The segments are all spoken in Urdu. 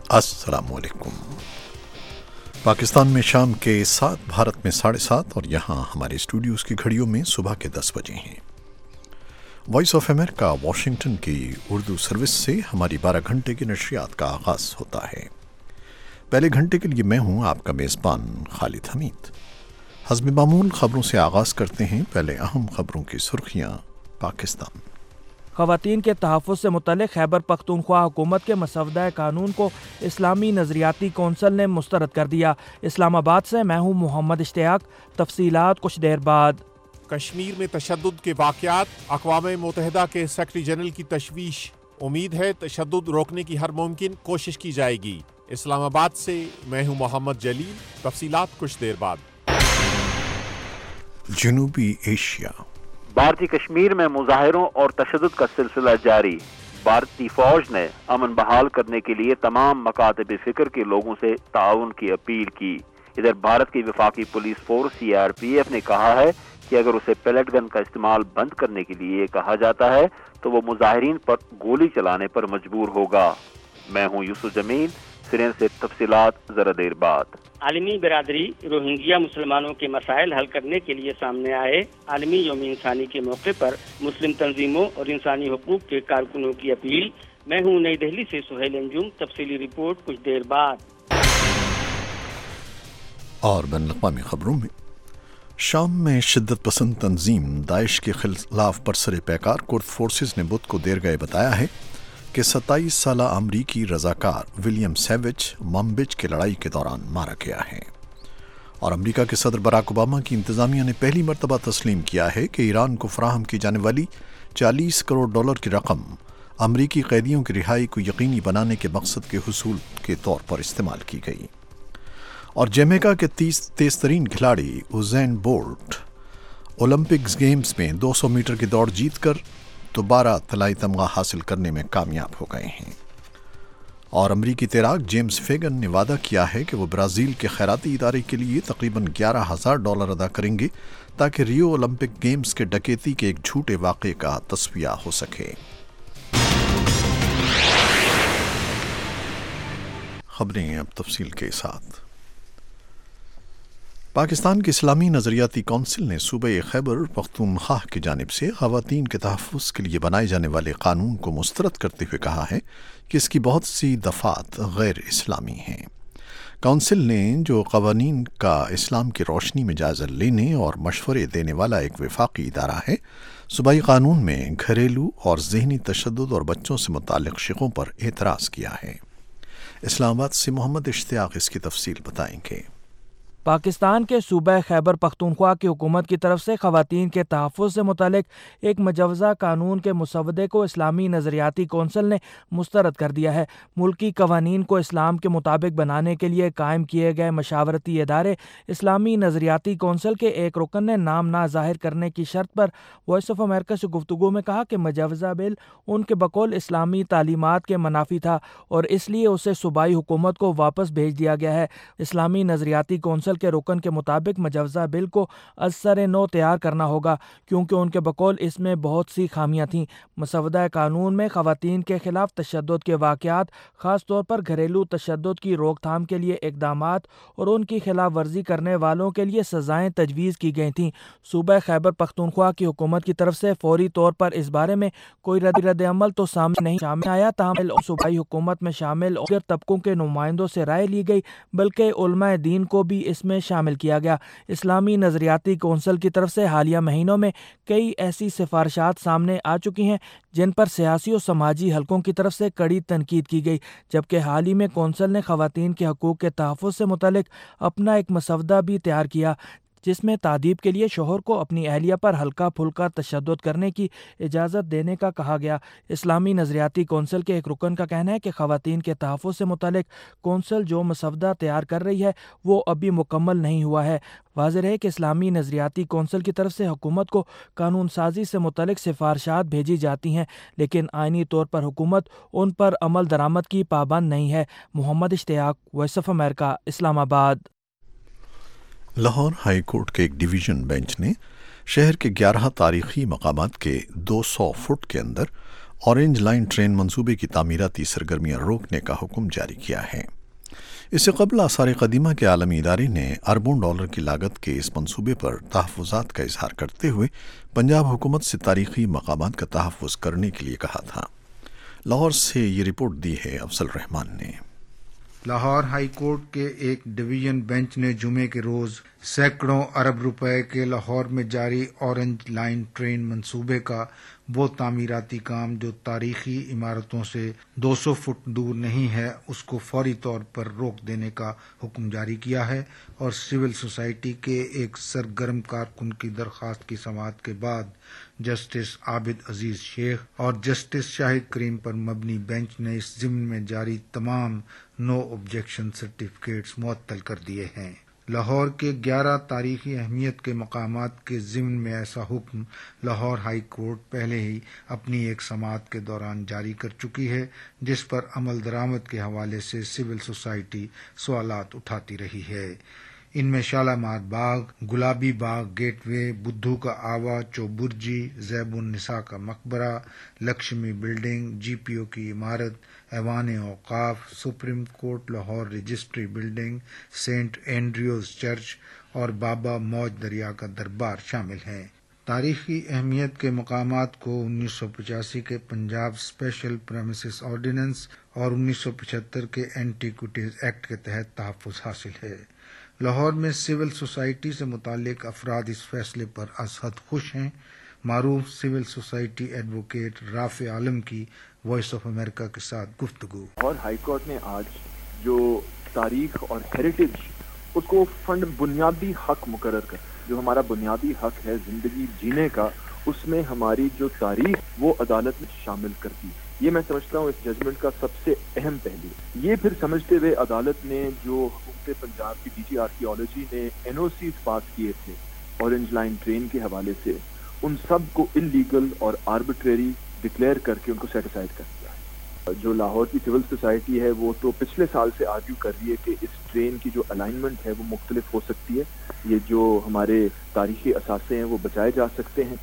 السلام علیکم۔ پاکستان میں شام کے 7، بھارت میں 7:30 اور یہاں ہمارے اسٹوڈیوز کی گھڑیوں میں صبح کے 10 بجے ہیں۔ وائس آف امریکہ واشنگٹن کی اردو سروس سے ہماری 12 گھنٹے کی نشریات کا آغاز ہوتا ہے۔ پہلے گھنٹے کے لیے میں ہوں آپ کا میزبان خالد حمید۔ حسب معمول خبروں سے آغاز کرتے ہیں۔ پہلے اہم خبروں کی سرخیاں۔ پاکستان خواتین کے تحفظ سے متعلق خیبر پختونخوا حکومت کے مسودہ قانون کو اسلامی نظریاتی کونسل نے مسترد کر دیا۔ اسلام آباد سے میں ہوں محمد اشتیاق۔ تفصیلات کچھ دیر بعد۔ کشمیر میں تشدد کے واقعات، اقوام متحدہ کے سیکرٹری جنرل کی تشویش، امید ہے تشدد روکنے کی ہر ممکن کوشش کی جائے گی۔ اسلام آباد سے میں ہوں محمد جلیل۔ تفصیلات کچھ دیر بعد۔ جنوبی ایشیا۔ بھارتی کشمیر میں مظاہروں اور تشدد کا سلسلہ جاری۔ بھارتی فوج نے امن بحال کرنے کے لیے تمام مکاتب فکر کے لوگوں سے تعاون کی اپیل کی۔ ادھر بھارت کی وفاقی پولیس فورس CRPF نے کہا ہے کہ اگر اسے پیلٹ گن کا استعمال بند کرنے کے لیے کہا جاتا ہے تو وہ مظاہرین پر گولی چلانے پر مجبور ہوگا۔ میں ہوں یوسف جمیل۔ سرین سے تفصیلات ذرا دیر بعد۔ عالمی برادری روہنگیا مسلمانوں کے مسائل حل کرنے کے لیے سامنے آئے۔ عالمی یوم انسانی کے موقع پر مسلم تنظیموں اور انسانی حقوق کے کارکنوں کی اپیل۔ میں ہوں نئی دہلی سے سہیل انجم۔ تفصیلی رپورٹ کچھ دیر بعد۔ اور بین الاقوامی خبروں میں، شام میں شدت پسند تنظیم داعش کے خلاف برسر پیکار کرد فورسز نے بدھ کو دیر گئے بتایا ہے کہ 27 سالہ امریکی رضاکار ولیم سیوج منبج کی لڑائی کے دوران مارا گیا ہے، اور امریکہ کے صدر براک اوباما کی انتظامیہ نے پہلی مرتبہ تسلیم کیا ہے کہ ایران کو فراہم کی جانے والی $40 کروڑ کی رقم امریکی قیدیوں کی رہائی کو یقینی بنانے کے مقصد کے حصول کے طور پر استعمال کی گئی۔ اور جمیکا کے تیز ترین کھلاڑی اوزین بولٹ اولمپکس گیمز میں 200 میٹر کی دوڑ جیت کر دوبارہ طلائی تمغہ حاصل کرنے میں کامیاب ہو گئے ہیں۔ اور امریکی تیراک جیمز فیگن نے وعدہ کیا ہے کہ وہ برازیل کے خیراتی ادارے کے لیے تقریباً $11,000 ادا کریں گے تاکہ ریو اولمپک گیمز کے ڈکیتی کے ایک جھوٹے واقعے کا تصفیہ ہو سکے۔ خبریں اب تفصیل کے ساتھ۔ پاکستان کی اسلامی نظریاتی کونسل نے صوبہ خیبر پختونخوا کی جانب سے خواتین کے تحفظ کے لیے بنائے جانے والے قانون کو مسترد کرتے ہوئے کہا ہے کہ اس کی بہت سی دفعات غیر اسلامی ہیں۔ کونسل نے، جو قوانین کا اسلام کی روشنی میں جائزہ لینے اور مشورے دینے والا ایک وفاقی ادارہ ہے، صوبائی قانون میں گھریلو اور ذہنی تشدد اور بچوں سے متعلق شقوں پر اعتراض کیا ہے۔ اسلام آباد سے محمد اشتیاق اس کی تفصیل بتائیں گے۔ پاکستان کے صوبہ خیبر پختونخوا کی حکومت کی طرف سے خواتین کے تحفظ سے متعلق ایک مجوزہ قانون کے مسودے کو اسلامی نظریاتی کونسل نے مسترد کر دیا ہے۔ ملکی قوانین کو اسلام کے مطابق بنانے کے لیے قائم کیے گئے مشاورتی ادارے اسلامی نظریاتی کونسل کے ایک رکن نے نام نہ ظاہر کرنے کی شرط پر وائس آف امریکہ سے گفتگو میں کہا کہ مجوزہ بل ان کے بقول اسلامی تعلیمات کے منافی تھا اور اس لیے اسے صوبائی حکومت کو واپس بھیج دیا گیا ہے۔ اسلامی نظریاتی کونسل کے رکن کے مطابق مجوزہ بل کو از سر نو تیار کرنا ہوگا کیونکہ ان کے بقول اس میں بہت سی خامیاں تھیں۔ مسودہ قانون میں خواتین کے خلاف تشدد کے واقعات، خاص طور پر گھریلو تشدد کی روک تھام کے لیے اقدامات اور ان کی خلاف ورزی کرنے والوں کے لیے سزائیں تجویز کی گئی تھیں۔ صوبہ خیبر پختونخوا کی حکومت کی طرف سے فوری طور پر اس بارے میں کوئی رد عمل تو سامنے نہیں آیا، تاہم صوبائی حکومت میں شامل دیگر طبقوں کے نمائندوں سے رائے لی گئی، بلکہ علماء دین کو بھی اس میں شامل کیا گیا۔ اسلامی نظریاتی کونسل کی طرف سے حالیہ مہینوں میں کئی ایسی سفارشات سامنے آ چکی ہیں جن پر سیاسی و سماجی حلقوں کی طرف سے کڑی تنقید کی گئی، جبکہ حال ہی میں کونسل نے خواتین کے حقوق کے تحفظ سے متعلق اپنا ایک مسودہ بھی تیار کیا جس میں تادیب کے لیے شوہر کو اپنی اہلیہ پر ہلکا پھلکا تشدد کرنے کی اجازت دینے کا کہا گیا۔ اسلامی نظریاتی کونسل کے ایک رکن کا کہنا ہے کہ خواتین کے تحفظ سے متعلق کونسل جو مسودہ تیار کر رہی ہے وہ ابھی مکمل نہیں ہوا ہے۔ واضح ہے کہ اسلامی نظریاتی کونسل کی طرف سے حکومت کو قانون سازی سے متعلق سفارشات بھیجی جاتی ہیں، لیکن آئینی طور پر حکومت ان پر عمل درآمد کی پابند نہیں ہے۔ محمد اشتیاق، وائس آف امریکہ، اسلام آباد۔ لاہور ہائی کورٹ کے ایک ڈویژن بینچ نے شہر کے 11 تاریخی مقامات کے 200 فٹ کے اندر اورنج لائن ٹرین منصوبے کی تعمیراتی سرگرمیاں روکنے کا حکم جاری کیا ہے۔ اس سے قبل آثار قدیمہ کے عالمی ادارے نے اربوں ڈالر کی لاگت کے اس منصوبے پر تحفظات کا اظہار کرتے ہوئے پنجاب حکومت سے تاریخی مقامات کا تحفظ کرنے کے لیے کہا تھا۔ لاہور سے یہ رپورٹ دی ہے افضل رحمان نے۔ لاہور ہائی کورٹ کے ایک ڈویژن بینچ نے جمعے کے روز سینکڑوں ارب روپے کے لاہور میں جاری اورنج لائن ٹرین منصوبے کا وہ تعمیراتی کام جو تاریخی عمارتوں سے 200 فٹ دور نہیں ہے اس کو فوری طور پر روک دینے کا حکم جاری کیا ہے، اور سول سوسائٹی کے ایک سرگرم کارکن کی درخواست کی سماعت کے بعد جسٹس عابد عزیز شیخ اور جسٹس شاہد کریم پر مبنی بینچ نے اس ضمن میں جاری تمام نو آبجیکشن سرٹیفکیٹس معطل کر دیے ہیں۔ لاہور کے 11 تاریخی اہمیت کے مقامات کے ضمن میں ایسا حکم لاہور ہائی کورٹ پہلے ہی اپنی ایک سماعت کے دوران جاری کر چکی ہے، جس پر عمل درآمد کے حوالے سے سول سوسائٹی سوالات اٹھاتی رہی ہے۔ ان میں شالامار باغ، گلابی باغ گیٹ وے، بدھو کا آوا، چوبرجی، زیب النساء کا مقبرہ، لکشمی بلڈنگ، جی پی او کی عمارت، Aiwan Auqaf, supreme court Lahore registry building, saint Andrews church اور بابا موج دریا کا دربار شامل ہیں۔ تاریخی اہمیت کے مقامات کو 1985 کے پنجاب اسپیشل پریمیسز آرڈیننس اور 1975 کے اینٹیکوٹیز ایکٹ کے تحت تحفظ حاصل ہے۔ لاہور میں سول سوسائٹی سے متعلق افراد اس فیصلے پر از حد خوش ہیں۔ معروف civil society advocate Rafay Alam کی وائس آف امریکہ کے ساتھ گفتگو۔ اور ہائی کورٹ نے آج جو تاریخ اور ہیریٹیج اس کو فنڈ بنیادی حق مقرر کر، جو ہمارا بنیادی حق ہے زندگی جینے کا، اس میں ہماری جو تاریخ وہ عدالت میں شامل کر دی۔ یہ میں سمجھتا ہوں اس ججمنٹ کا سب سے اہم پہلو۔ یہ پھر سمجھتے ہوئے عدالت نے جو حکومت پنجاب کی ڈی جی آرکیالوجی نے این او سیز پاس کیے تھے اورنج لائن ٹرین کے حوالے سے، ان سب کو انلیگل اور آربیٹریری ڈکلیئر کر کے ان کو سیٹیسائڈ کر دیا۔ جو لاہور کی سول سوسائٹی ہے وہ تو پچھلے سال سے آرگیو کر رہی ہے کہ اس ٹرین کی جو الائنمنٹ ہے وہ مختلف ہو سکتی ہے، یہ جو ہمارے تاریخی اثاثے ہیں وہ بچائے جا سکتے ہیں۔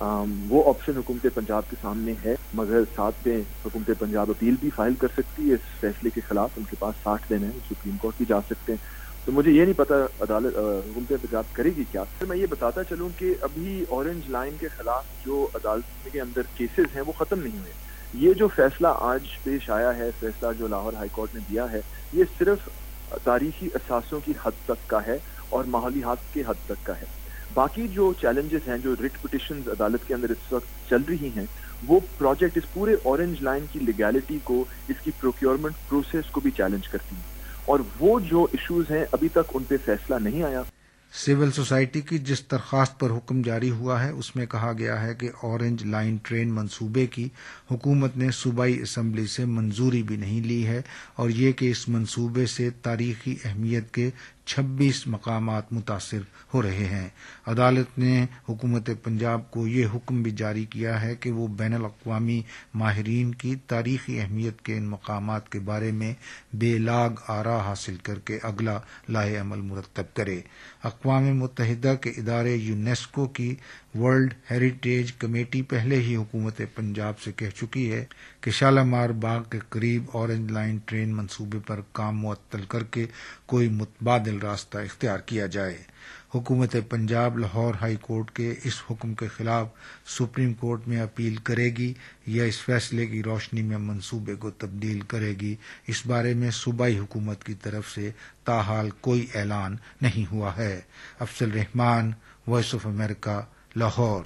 وہ آپشن حکومت پنجاب کے سامنے ہے، مگر ساتھ میں حکومت پنجاب اپیل بھی فائل کر سکتی ہے اس فیصلے کے خلاف۔ ان کے پاس 60 دن ہیں، سپریم کورٹ بھی جا سکتے ہیں۔ تو مجھے یہ نہیں پتا عدالت حکومت پنجاب کرے گی کیا۔ پھر میں یہ بتاتا چلوں کہ ابھی اورنج لائن کے خلاف جو عدالت کے اندر کیسز ہیں وہ ختم نہیں ہوئے۔ یہ جو فیصلہ آج پیش آیا ہے، فیصلہ جو لاہور ہائی کورٹ نے دیا ہے، یہ صرف تاریخی اثاثوں کی حد تک کا ہے اور ماحولیات کے حد تک کا ہے۔ باقی جو چیلنجز ہیں، جو ریٹ پٹیشنز عدالت کے اندر اس وقت چل رہی ہیں، وہ پروجیکٹ اس پورے اورنج لائن کی لیگیلٹی کو، اس کی پروکیورمنٹ پروسیس کو بھی چیلنج کرتی ہیں، اور وہ جو ایشوز ہیں ابھی تک ان پہ فیصلہ نہیں آیا۔ سول سوسائٹی کی جس درخواست پر حکم جاری ہوا ہے اس میں کہا گیا ہے کہ اورنج لائن ٹرین منصوبے کی حکومت نے صوبائی اسمبلی سے منظوری بھی نہیں لی ہے، اور یہ کہ اس منصوبے سے تاریخی اہمیت کے 26 مقامات متاثر ہو رہے ہیں۔ عدالت نے حکومت پنجاب کو یہ حکم بھی جاری کیا ہے کہ وہ بین الاقوامی ماہرین کی تاریخی اہمیت کے ان مقامات کے بارے میں بے لاگ آراء حاصل کر کے اگلا لائحہ عمل مرتب کرے۔ اقوام متحدہ کے ادارے یونیسکو کی ورلڈ ہیریٹیج کمیٹی پہلے ہی حکومت پنجاب سے کہہ چکی ہے کہ شالامار باغ کے قریب اورنج لائن ٹرین منصوبے پر کام معطل کر کے کوئی متبادل راستہ اختیار کیا جائے۔ حکومت پنجاب لاہور ہائی کورٹ کے اس حکم کے خلاف سپریم کورٹ میں اپیل کرے گی یا اس فیصلے کی روشنی میں منصوبے کو تبدیل کرے گی، اس بارے میں صوبائی حکومت کی طرف سے تاحال کوئی اعلان نہیں ہوا ہے۔ Afzal Rehman, voice of America, Lahore.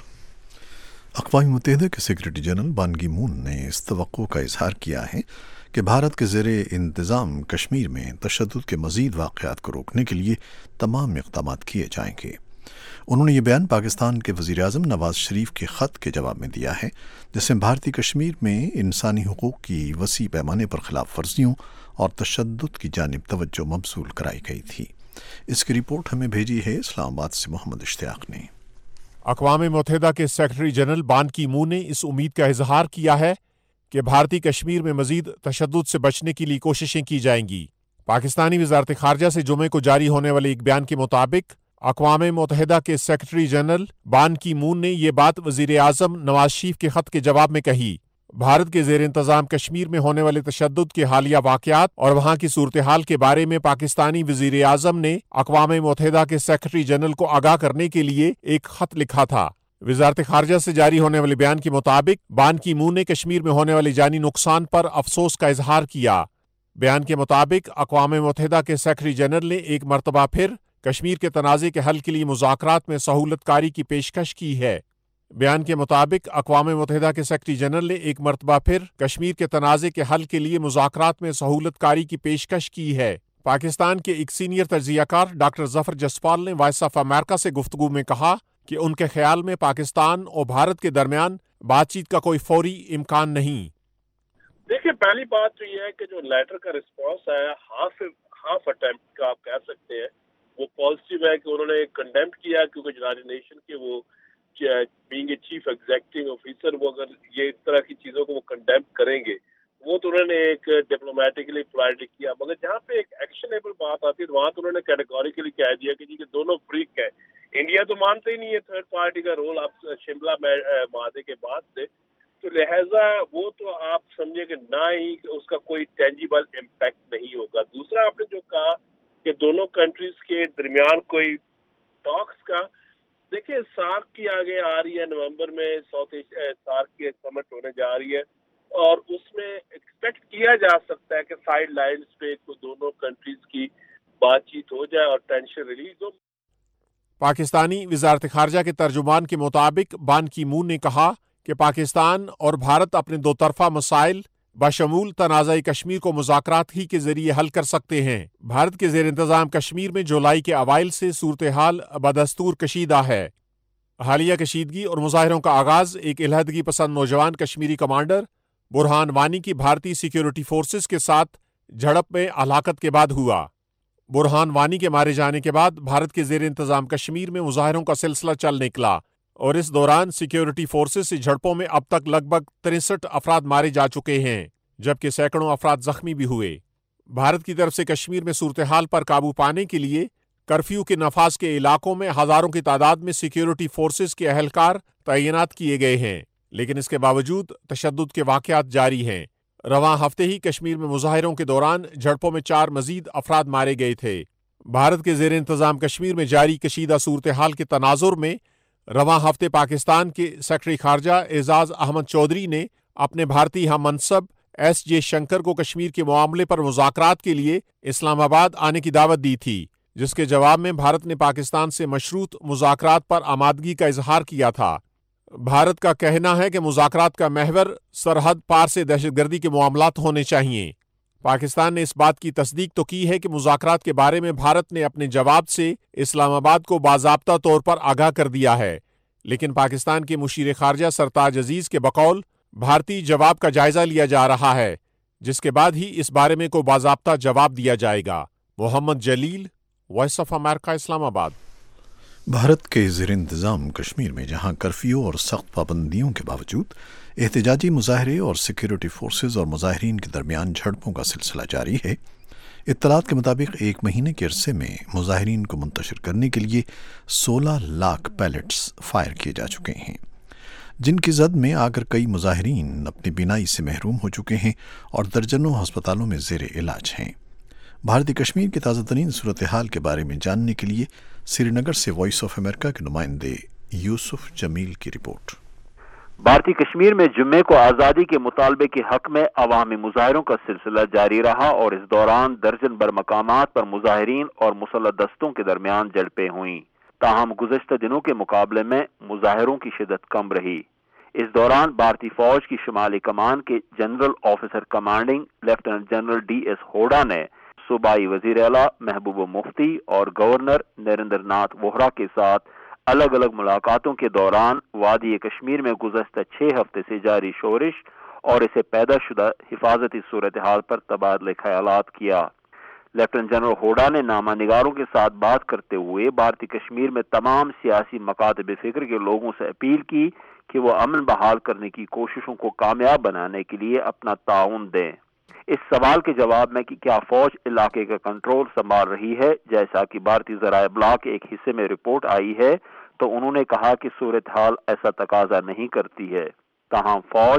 اقوام متحدہ کے سیکرٹری جنرل بان کی مون نے اس توقع کا اظہار کیا ہے کہ بھارت کے زیر انتظام کشمیر میں تشدد کے مزید واقعات کو روکنے کے لیے تمام اقدامات کیے جائیں گے۔ انہوں نے یہ بیان پاکستان کے وزیر اعظم نواز شریف کے خط کے جواب میں دیا ہے، جس میں بھارتی کشمیر میں انسانی حقوق کی وسیع پیمانے پر خلاف ورزیوں اور تشدد کی جانب توجہ مبذول کرائی گئی تھی۔ اس کی رپورٹ ہمیں بھیجی ہے اسلام آباد سے محمد اشتیاق نے۔ اقوام متحدہ کے سیکرٹری جنرل بان کی مون نے اس امید کا اظہار کیا ہے کہ بھارتی کشمیر میں مزید تشدد سے بچنے کے لیے کوششیں کی جائیں گی۔ پاکستانی وزارت خارجہ سے جمعے کو جاری ہونے والے ایک بیان کے مطابق اقوام متحدہ کے سیکرٹری جنرل بان کی مون نے یہ بات وزیر اعظم نواز شریف کے خط کے جواب میں کہی۔ بھارت کے زیر انتظام کشمیر میں ہونے والے تشدد کے حالیہ واقعات اور وہاں کی صورتحال کے بارے میں پاکستانی وزیر اعظم نے اقوام متحدہ کے سیکرٹری جنرل کو آگاہ کرنے کے لیے ایک خط لکھا تھا۔ وزارت خارجہ سے جاری ہونے والے بیان کے مطابق بان کی مون نے کشمیر میں ہونے والے جانی نقصان پر افسوس کا اظہار کیا۔ بیان کے مطابق اقوام متحدہ کے سیکرٹری جنرل نے ایک مرتبہ پھر کشمیر کے تنازع کے حل کے لیے مذاکرات میں سہولت کاری کی پیشکش کی ہے۔ بیان کے مطابق اقوام متحدہ کے سیکرٹری جنرل نے ایک مرتبہ پھر کشمیر کے تنازع کے حل کے لیے مذاکرات میں سہولت کاری کی پیشکش کی ہے۔ پاکستان کے ایک سینئر تجزیہ کار ڈاکٹر ظفر جسپال نے وائس آف امریکہ سے گفتگو میں کہا کہ ان کے خیال میں پاکستان اور بھارت کے درمیان بات چیت کا کوئی فوری امکان نہیں۔ دیکھیں، پہلی بات تو یہ ہے کہ جو لیٹر کا رسپانس ہے ہاف اٹیمپٹ کا آپ کہہ سکتے ہیں، وہ پازیٹیو ہے کہ انہوں نے کنڈیمڈ کیا، کیونکہ یونائیٹڈ نیشن کے وہ بینگ اے چیف ایگزیکٹو آفیسر، وہ اگر یہ اس طرح کی چیزوں کو وہ کنڈیم کریں گے، وہ تو انہوں نے ایک ڈپلومیٹکلی پولائٹلی کیا، مگر جہاں پہ ایک ایکشنیبل بات آتی ہے وہاں تو انہوں نے کیٹیگوریکلی کہہ دیا کہ جی کہ دونوں فریق ہیں۔ انڈیا تو مانتے ہی نہیں ہے تھرڈ پارٹی کا رول آپ شملہ معاہدے کے بعد سے، تو لہٰذا وہ تو آپ سمجھے کہ نہ ہی اس کا کوئی ٹینجیبل امپیکٹ نہیں ہوگا۔ دوسرا آپ نے جو کہا کہ دونوں کنٹریز کے درمیان کوئی ٹاکس کا، دیکھیں سارک کی آگے آ رہی ہے، نومبر میں سارک کی سمٹ ہونے جا رہی ہے، اور اس میں ایکسپیکٹ کیا جا سکتا ہے کہ سائیڈ لائنز پہ دونوں کنٹریز کی بات چیت ہو جائے اور ٹینشن ریلیز ہو۔ پاکستانی وزارت خارجہ کے ترجمان کے مطابق بان کی مون نے کہا کہ پاکستان اور بھارت اپنے دو طرفہ مسائل بشمول تنازع کشمیر کو مذاکرات ہی کے ذریعے حل کر سکتے ہیں۔ بھارت کے زیر انتظام کشمیر میں جولائی کے اوائل سے صورتحال بدستور کشیدہ ہے۔ حالیہ کشیدگی اور مظاہروں کا آغاز ایک علیحدگی پسند نوجوان کشمیری کمانڈر برہان وانی کی بھارتی سیکیورٹی فورسز کے ساتھ جھڑپ میں ہلاکت کے بعد ہوا۔ برہان وانی کے مارے جانے کے بعد بھارت کے زیر انتظام کشمیر میں مظاہروں کا سلسلہ چل نکلا، اور اس دوران سیکیورٹی فورسز سے جھڑپوں میں اب تک لگ بھگ 63 افراد مارے جا چکے ہیں، جبکہ سینکڑوں افراد زخمی بھی ہوئے۔ بھارت کی طرف سے کشمیر میں صورتحال پر قابو پانے کے لیے کرفیو کے نفاذ کے علاقوں میں ہزاروں کی تعداد میں سیکیورٹی فورسز کے اہلکار تعینات کیے گئے ہیں، لیکن اس کے باوجود تشدد کے واقعات جاری ہیں۔ رواں ہفتے ہی کشمیر میں مظاہروں کے دوران جھڑپوں میں 4 مزید افراد مارے گئے تھے۔ بھارت کے زیر انتظام کشمیر میں جاری کشیدہ صورتحال کے تناظر میں رواں ہفتے پاکستان کے سیکرٹری خارجہ اعزاز احمد چودھری نے اپنے بھارتی ہم منصب ایس جے شنکر کو کشمیر کے معاملے پر مذاکرات کے لیے اسلام آباد آنے کی دعوت دی تھی، جس کے جواب میں بھارت نے پاکستان سے مشروط مذاکرات پر آمادگی کا اظہار کیا تھا۔ بھارت کا کہنا ہے کہ مذاکرات کا محور سرحد پار سے دہشت گردی کے معاملات ہونے چاہیے۔ پاکستان نے اس بات کی تصدیق تو کی ہے کہ مذاکرات کے بارے میں بھارت نے اپنے جواب سے اسلام آباد کو باضابطہ طور پر آگاہ کر دیا ہے، لیکن پاکستان کے مشیر خارجہ سرتاج عزیز کے بقول بھارتی جواب کا جائزہ لیا جا رہا ہے، جس کے بعد ہی اس بارے میں کوئی باضابطہ جواب دیا جائے گا۔ محمد جلیل، وائس آف امریکہ، اسلام آباد۔ بھارت کے زیر انتظام کشمیر میں جہاں کرفیو اور سخت پابندیوں کے باوجود احتجاجی مظاہرے اور سیکیورٹی فورسز اور مظاہرین کے درمیان جھڑپوں کا سلسلہ جاری ہے، اطلاعات کے مطابق 1 مہینے کے عرصے میں مظاہرین کو منتشر کرنے کے لیے 16 لاکھ پیلٹس فائر کیے جا چکے ہیں، جن کی زد میں آ کر کئی مظاہرین اپنی بینائی سے محروم ہو چکے ہیں اور درجنوں ہسپتالوں میں زیر علاج ہیں۔ بھارتی کشمیر کی تازہ ترین صورتحال کے بارے میں جاننے کے لیے سری نگر سے وائس آف امریکہ کے نمائندے یوسف جمیل کی رپورٹ۔ بھارتی کشمیر میں جمعے کو آزادی کے مطالبے کے حق میں عوامی مظاہروں کا سلسلہ جاری رہا، اور اس دوران درجن بھر مقامات پر مظاہرین اور مسلح دستوں کے درمیان جھڑپیں ہوئیں۔ تاہم گزشتہ دنوں کے مقابلے میں مظاہروں کی شدت کم رہی۔ اس دوران بھارتی فوج کی شمالی کمان کے general officer commanding lieutenant general D S Hooda نے صوبائی وزیر اعلیٰ محبوبہ مفتی اور گورنر نریندر ناتھ ووہرا کے ساتھ الگ الگ ملاقاتوں کے دوران وادی کشمیر میں گزشتہ 6 ہفتے سے جاری شورش اور اسے پیدا شدہ حفاظتی صورتحال پر تبادلہ خیالات کیا۔ لیفٹیننٹ جنرل ہوڈا نے نامہ نگاروں کے ساتھ بات کرتے ہوئے بھارتی کشمیر میں تمام سیاسی مکاتب فکر کے لوگوں سے اپیل کی کہ وہ امن بحال کرنے کی کوششوں کو کامیاب بنانے کے لیے اپنا تعاون دیں۔ اس سوال کے جواب میں کہ کیا فوج علاقے کا کنٹرول سنبھال رہی ہے، جیسا کہ بھارتی ذرائع ابلاغ کے ایک حصے میں رپورٹ آئی ہے، تو انہوں نے کہا کہ صورتحال ایسا تقاضا نہیں کرتی ہے، تاہم فوج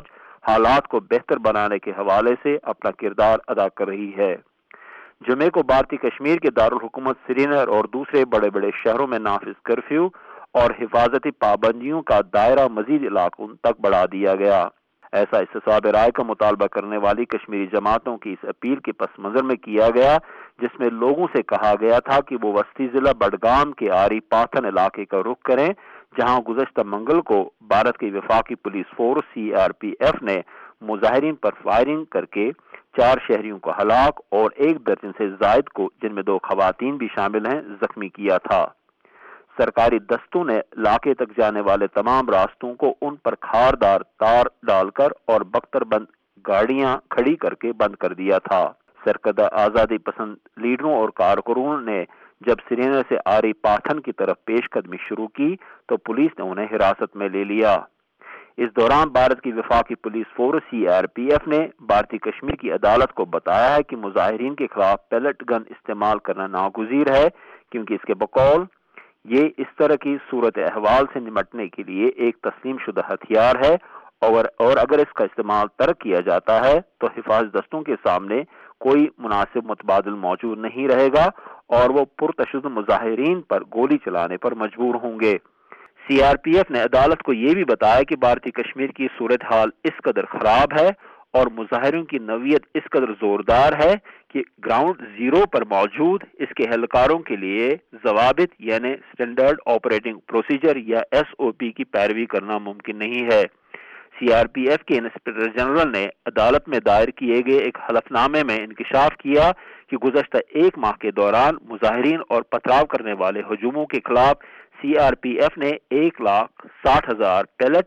حالات کو بہتر بنانے کے حوالے سے اپنا کردار ادا کر رہی ہے۔ جمعے کو بھارتی کشمیر کے دارالحکومت سری نگر اور دوسرے بڑے بڑے شہروں میں نافذ کرفیو اور حفاظتی پابندیوں کا دائرہ مزید علاقوں تک بڑھا دیا گیا۔ ایسا استصواب رائے کا مطالبہ کرنے والی کشمیری جماعتوں کی اس اپیل کے پس منظر میں کیا گیا، جس میں لوگوں سے کہا گیا تھا کہ وہ وسطی ضلع بڈگام کے آری پاتھن علاقے کا رخ کریں، جہاں گزشتہ منگل کو بھارت کی وفاقی پولیس فورس CRPF نے مظاہرین پر فائرنگ کر کے 4 شہریوں کو ہلاک اور 1 درجن سے زائد کو، جن میں 2 خواتین بھی شامل ہیں، زخمی کیا تھا۔ سرکاری دستوں نے علاقے تک جانے والے تمام راستوں کو ان پر کھاردار تار ڈال کر اور بختر بند گاڑیاں کھڑی کر کے بند کر دیا تھا۔ سرکردہ آزادی پسند لیڈروں اور کارکنوں نے جب سری نگر سے آری پاتھن کی طرف پیش قدمی شروع کی تو پولیس نے انہیں حراست میں لے لیا۔ اس دوران بھارت کی وفاقی پولیس فورس CRPF نے بھارتی کشمیر کی عدالت کو بتایا ہے کہ مظاہرین کے خلاف پیلٹ گن استعمال کرنا ناگزیر ہے، کیونکہ اس کے بقول یہ اس طرح کی صورت احوال سے نمٹنے کے لیے ایک تسلیم شدہ ہتھیار ہے، اور اگر اس کا استعمال ترک کیا جاتا ہے تو حفاظ دستوں کے سامنے کوئی مناسب متبادل موجود نہیں رہے گا اور وہ پرتشدد مظاہرین پر گولی چلانے پر مجبور ہوں گے۔ CRPF نے عدالت کو یہ بھی بتایا کہ بھارتی کشمیر کی صورتحال اس قدر خراب ہے اور مظاہروں کی نوعیت اس قدر زوردار ہے کہ گراؤنڈ زیرو پر موجود اس کے اہلکاروں کے لیے ضوابط یعنی اسٹینڈرڈ آپریٹنگ پروسیجر یا SOP کی پیروی کرنا ممکن نہیں ہے۔ CRPF کے انسپکٹر جنرل نے عدالت میں دائر کیے گئے ایک حلف نامے میں انکشاف کیا کہ گزشتہ 1 ماہ کے دوران مظاہرین اور پتھراؤ کرنے والے ہجوموں کے خلاف CRPF نے 1,60,000 پیلٹ،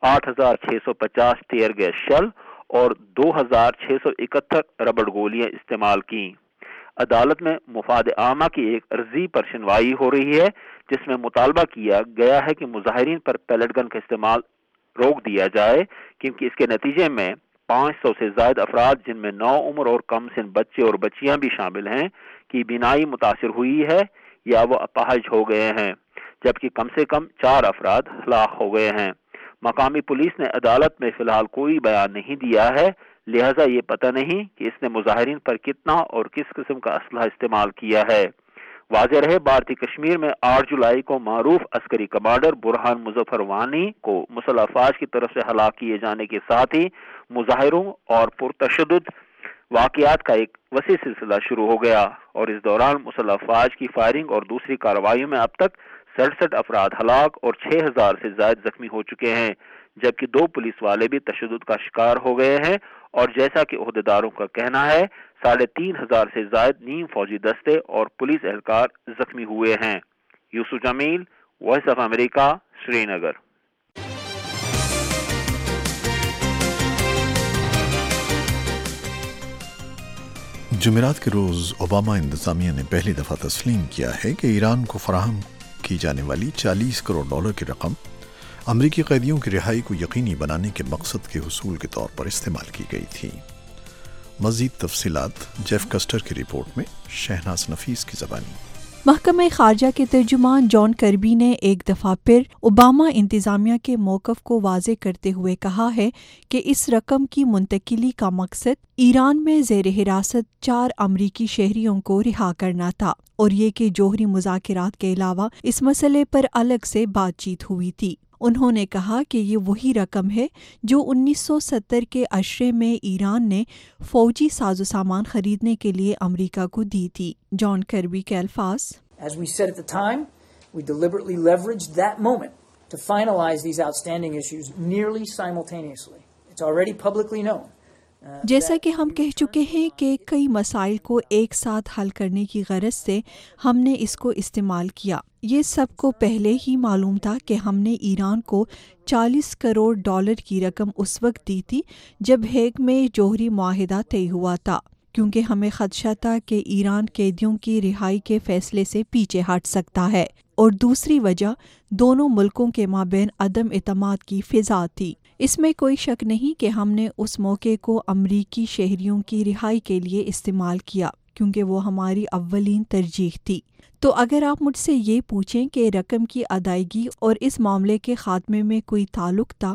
8,650 ٹیئر گیس شل اور 2,671 ربڑ گولیاں استعمال کی۔ عدالت میں مفاد عامہ کی ایک عرضی پر سنوائی ہو رہی ہے، جس میں مطالبہ کیا گیا ہے کہ مظاہرین پر پیلٹ گن کا استعمال روک دیا جائے، کیونکہ اس کے نتیجے میں 500 سے زائد افراد، جن میں 9 عمر اور کم سن بچے اور بچیاں بھی شامل ہیں، کی بینائی متاثر ہوئی ہے یا وہ اپاہج ہو گئے ہیں، جبکہ کم سے کم 4 افراد ہلاک ہو گئے ہیں۔ مقامی پولیس نے عدالت میں فی الحال کوئی بیان نہیں دیا ہے، لہذا یہ پتہ نہیں کہ اس نے مظاہرین پر کتنا اور کس قسم کا اسلحہ استعمال کیا ہے۔ واضح رہے، بھارتی کشمیر میں 8 جولائی کو معروف عسکری کمانڈر برہان مظفر وانی کو مسلح افواج کی طرف سے ہلاک کیے جانے کے ساتھ ہی مظاہروں اور پرتشدد واقعات کا ایک وسیع سلسلہ شروع ہو گیا، اور اس دوران مسلح افواج کی فائرنگ اور دوسری کارروائیوں میں اب تک 67 افراد ہلاک اور 6,000 سے زائد زخمی ہو چکے ہیں، جبکہ 2 پولیس والے بھی تشدد کا شکار ہو گئے ہیں، اور جیسا کہ عہدیداروں کا کہنا ہے 3,500 سے زائد نیم فوجی دستے اور پولیس اہلکار زخمی ہوئے ہیں۔ Yousuf Jamil, voice of America, Srinagar. جمعرات کے روز اوباما انتظامیہ نے پہلی دفعہ تسلیم کیا ہے کہ ایران کو فراہم کی جانے والی $40 کروڑ کی رقم امریکی قیدیوں کی رہائی کو یقینی بنانے کے مقصد کے حصول کے طور پر استعمال کی گئی تھی۔ مزید تفصیلات جیف کسٹر کی رپورٹ میں، شہناز نفیس کی زبانی۔ محکمہ خارجہ کے ترجمان جان کربی نے ایک دفعہ پھر اوباما انتظامیہ کے موقف کو واضح کرتے ہوئے کہا ہے کہ اس رقم کی منتقلی کا مقصد ایران میں زیر حراست 4 امریکی شہریوں کو رہا کرنا تھا، اور یہ کہ جوہری مذاکرات کے علاوہ اس مسئلے پر الگ سے بات چیت ہوئی تھی۔ انہوں نے کہا کہ یہ وہی رقم ہے جو 1970 کے عشرے میں ایران نے فوجی ساز و سامان خریدنے کے لیے امریکہ کو دی تھی۔ جان کربی کے الفاظ: As we said at the time, we deliberately leveraged that moment to finalize these outstanding issues nearly simultaneously. It's already publicly known. جیسا کہ ہم کہہ چکے ہیں کہ کئی مسائل کو ایک ساتھ حل کرنے کی غرض سے ہم نے اس کو استعمال کیا۔ یہ سب کو پہلے ہی معلوم تھا کہ ہم نے ایران کو $40 کروڑ کی رقم اس وقت دی تھی جب ہیگ میں جوہری معاہدہ طے ہوا تھا، کیونکہ ہمیں خدشہ تھا کہ ایران قیدیوں کی رہائی کے فیصلے سے پیچھے ہٹ سکتا ہے، اور دوسری وجہ دونوں ملکوں کے مابین عدم اعتماد کی فضا تھی۔ اس میں کوئی شک نہیں کہ ہم نے اس موقع کو امریکی شہریوں کی رہائی کے لیے استعمال کیا، کیونکہ وہ ہماری اولین ترجیح تھی۔ تو اگر آپ مجھ سے یہ پوچھیں کہ رقم کی ادائیگی اور اس معاملے کے خاتمے میں کوئی تعلق تھا،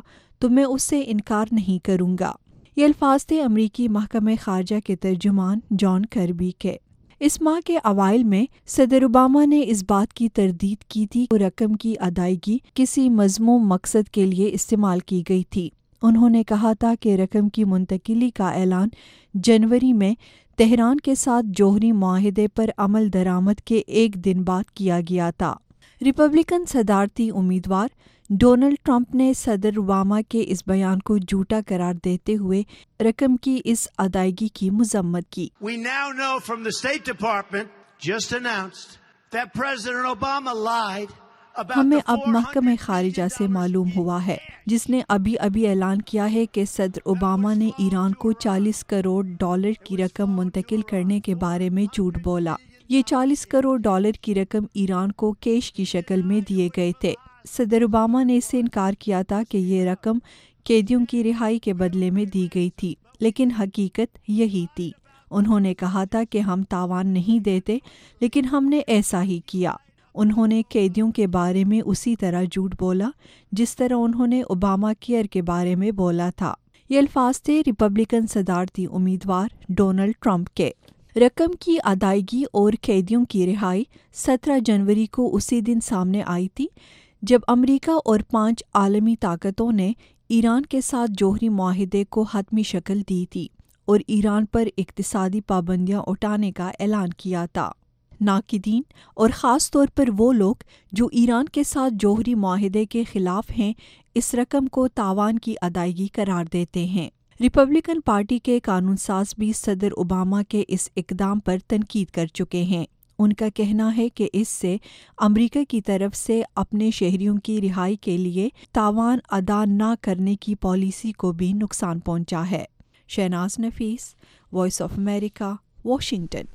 تو میں اس سے انکار نہیں کروں گا۔ یہ الفاظ تھے امریکی محکمہ خارجہ کے ترجمان جان کربی کے۔ اس ماہ کے اوائل میں صدر اوباما نے اس بات کی تردید کی تھی کہ رقم کی ادائیگی کسی مذموم مقصد کے لیے استعمال کی گئی تھی۔ انہوں نے کہا تھا کہ رقم کی منتقلی کا اعلان جنوری میں تہران کے ساتھ جوہری معاہدے پر عمل درآمد کے ایک دن بعد کیا گیا تھا۔ ریپبلکن صدارتی امیدوار ڈونلڈ ٹرمپ نے صدر اوباما کے اس بیان کو جھوٹا قرار دیتے ہوئے رقم کی اس ادائیگی کی مذمت کی۔ We now know from the State Department just announced that President Obama lied about ہمیں the اب محکمہ خارجہ سے معلوم ہوا ہے، جس نے ابھی اعلان کیا ہے کہ صدر اوباما نے ایران کو $40 کروڑ کی رقم منتقل کرنے کے بارے میں جھوٹ بولا۔ یہ $40 کروڑ کی رقم ایران کو کیش کی شکل میں دیے گئے تھے۔ صدر اوباما نے اس سے انکار کیا تھا کہ یہ رقم قیدیوں کی رہائی کے بدلے میں دی گئی تھی، لیکن حقیقت یہی تھی۔ انہوں نے کہا تھا کہ ہم تاوان نہیں دیتے، لیکن ہم نے ایسا ہی کیا۔ انہوں نے قیدیوں کے بارے میں اسی طرح جھوٹ بولا جس طرح انہوں نے اوباما کیئر کے بارے میں بولا تھا۔ یہ الفاظ تھے ریپبلکن صدارتی امیدوار ڈونلڈ ٹرمپ کے۔ رقم کی ادائیگی اور قیدیوں کی رہائی 17 جنوری کو اسی دن سامنے آئی تھی جب امریکہ اور 5 عالمی طاقتوں نے ایران کے ساتھ جوہری معاہدے کو حتمی شکل دی تھی اور ایران پر اقتصادی پابندیاں اٹھانے کا اعلان کیا تھا۔ ناقدین اور خاص طور پر وہ لوگ جو ایران کے ساتھ جوہری معاہدے کے خلاف ہیں اس رقم کو تاوان کی ادائیگی قرار دیتے ہیں۔ ریپبلکن پارٹی کے قانون ساز بھی صدر اوباما کے اس اقدام پر تنقید کر چکے ہیں۔ ان کا کہنا ہے کہ اس سے امریکہ کی طرف سے اپنے شہریوں کی رہائی کے لیے تاوان ادا نہ کرنے کی پالیسی کو بھی نقصان پہنچا ہے۔ Shahnaz Nafees, voice of America, Washington.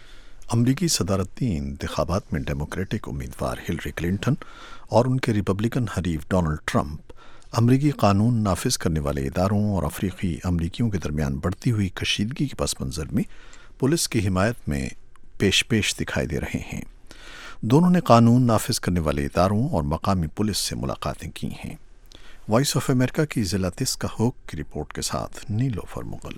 امریکی صدارتی انتخابات میں ڈیموکریٹک امیدوار ہلری کلنٹن اور ان کے ریپبلکن حریف ڈونلڈ ٹرمپ امریکی قانون نافذ کرنے والے اداروں اور افریقی امریکیوں کے درمیان بڑھتی ہوئی کشیدگی کے پس منظر میں پولیس کی حمایت میں پیش دکھائی دے رہے ہیں۔ دونوں نے قانون نافذ کرنے والے اداروں اور مقامی پولیس سے ملاقاتیں کی ہیں۔ وائس آف امریکہ کی ضلع تسکا ہوک کی رپورٹ کے ساتھ نیلوفر مغل۔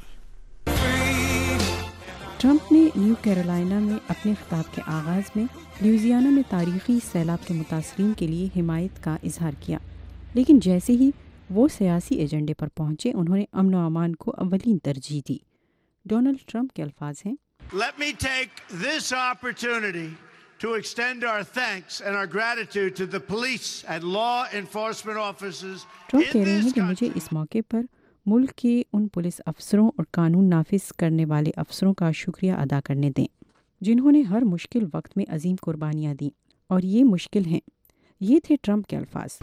ٹرمپ نے نیو کیرولائنا میں اپنے خطاب کے آغاز میں لیوزیانا میں تاریخی سیلاب کے متاثرین کے لیے حمایت کا اظہار کیا، لیکن جیسے ہی وہ سیاسی ایجنڈے پر پہنچے انہوں نے امن و امان کو اولین ترجیح دی۔ ڈونلڈ ٹرمپ کے الفاظ ہیں، Let me take this opportunity to extend our thanks and our gratitude to the police and law enforcement officers Trump کہہ رہے ہیں کہ مجھے اس موقع پر ملک کے ان پولیس افسروں اور قانون نافذ کرنے والے افسروں کا شکریہ ادا کرنے دیں جنہوں نے ہر مشکل وقت میں عظیم قربانیاں دیں، اور یہ مشکل ہیں۔ یہ تھے ٹرمپ کے الفاظ۔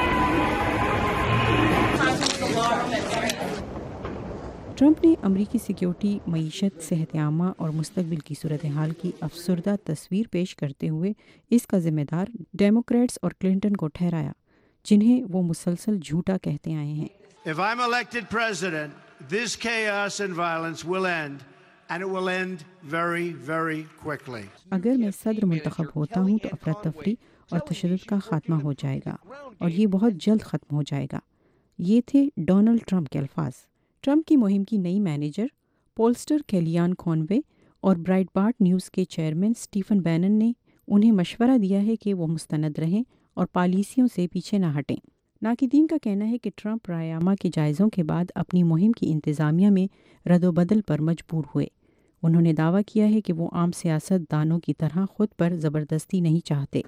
ٹرمپ نے امریکی سیکیورٹی، معیشت، صحت عامہ اور مستقبل کی صورتحال کی افسردہ تصویر پیش کرتے ہوئے اس کا ذمہ دار ڈیموکریٹس اور کلنٹن کو ٹھہرایا، جنہیں وہ مسلسل جھوٹا کہتے آئے ہیں۔ If I'm elected president, this chaos and violence will end, and it will end very, very quickly. اگر میں صدر منتخب ہوتا ہوں تو افراتفری اور تشدد کا خاتمہ ہو جائے گا، اور یہ بہت جلد ختم ہو جائے گا۔ یہ تھے ڈونلڈ ٹرمپ کے الفاظ۔ ٹرمپ کی مہم کی نئی مینیجر پولسٹر کیلیان کونوے اور برائٹ بارٹ نیوز کے چیئرمین سٹیفن بینن نے انہیں مشورہ دیا ہے کہ وہ مستند رہیں اور پالیسیوں سے پیچھے نہ ہٹیں۔ ناقدین کا کہنا ہے کہ ٹرمپ رائے عامہ کے جائزوں کے بعد اپنی مہم کی انتظامیہ میں رد و بدل پر مجبور ہوئے۔ انہوں نے دعویٰ کیا ہے کہ وہ عام سیاست دانوں کی طرح خود پر زبردستی نہیں چاہتے۔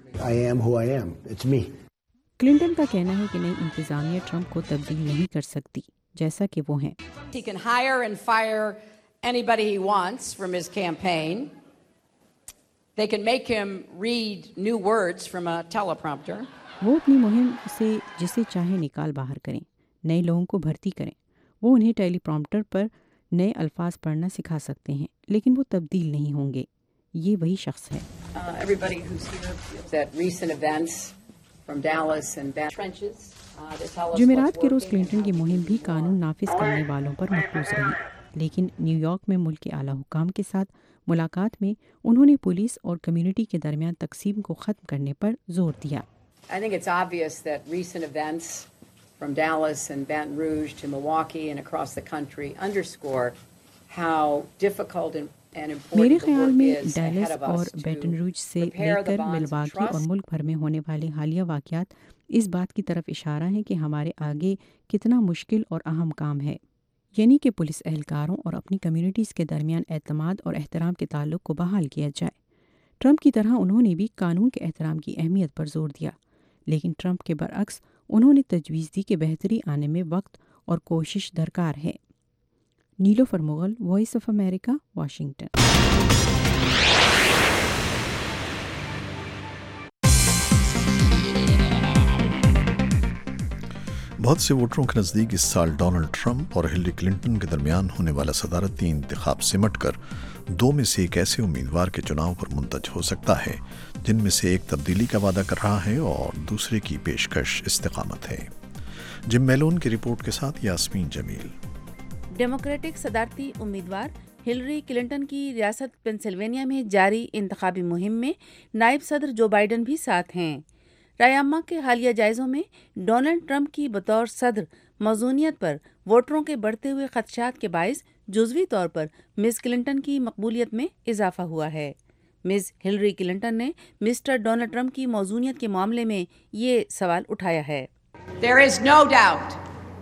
کلنٹن کا کہنا ہے کہ نئی انتظامیہ ٹرمپ کو تبدیل نہیں کر سکتی جیسا کہ وہ ہیں۔ He can hire and fire anybody he wants from his campaign. They can make him read new words from a teleprompter. وہ اپنی مہم سے جسے چاہیں نکال باہر کریں، نئے لوگوں کو بھرتی کریں، وہ انہیں ٹیلی پرومپٹر پر نئے الفاظ پڑھنا سکھا سکتے ہیں، لیکن وہ تبدیل نہیں ہوں گے۔ یہ وہی شخص ہے۔ Everybody who's here feels that recent events from Dallas and trenches. جمعرات کے روز کلنٹن کی مہم بھی قانون نافذ کرنے والوں پر مرکوز رہی، لیکن نیو یارک میں ملک کے اعلیٰ حکام کے ساتھ ملاقات میں انہوں نے پولیس اور کمیونٹی کے درمیان تقسیم کو ختم کرنے پر زور دیا۔ I think it's obvious that recent events from Dallas and Baton Rouge to Milwaukee and across the country underscore how difficult and میرے خیال میں ڈیلس اور بیٹن روج سے لے کر ملواکی اور ملک بھر میں ہونے والے حالیہ واقعات اس بات کی طرف اشارہ ہیں کہ ہمارے آگے کتنا مشکل اور اہم کام ہے، یعنی کہ پولیس اہلکاروں اور اپنی کمیونٹیز کے درمیان اعتماد اور احترام کے تعلق کو بحال کیا جائے۔ ٹرمپ کی طرح انہوں نے بھی قانون کے احترام کی اہمیت پر زور دیا، لیکن ٹرمپ کے برعکس انہوں نے تجویز دی کہ بہتری آنے میں وقت اور کوشش درکار ہے۔ Nilofar Mughal, voice of America, Washington. بہت سے ووٹروں کے نزدیک اس سال ڈونلڈ ٹرمپ اور ہلری کلنٹن کے درمیان ہونے والا صدارتی انتخاب سمٹ کر دو میں سے ایک ایسے امیدوار کے چناؤ پر منتج ہو سکتا ہے جن میں سے ایک تبدیلی کا وعدہ کر رہا ہے اور دوسرے کی پیشکش استقامت ہے۔ جم میلون کی رپورٹ کے ساتھ یاسمین جمیل۔ ڈیموکریٹک صدارتی امیدوار ہلری کلنٹن کی ریاست پنسلوینیا میں جاری انتخابی مہم میں نائب صدر جو بائیڈن بھی ساتھ ہیں۔ رائے عامہ کے حالیہ جائزوں میں ڈونلڈ ٹرمپ کی بطور صدر موزونیت پر ووٹروں کے بڑھتے ہوئے خدشات کے باعث جزوی طور پر مس کلنٹن کی مقبولیت میں اضافہ ہوا ہے۔ مس ہلری کلنٹن نے مسٹر ڈونلڈ ٹرمپ کی موزونیت کے معاملے میں یہ سوال اٹھایا ہے۔ There is no doubt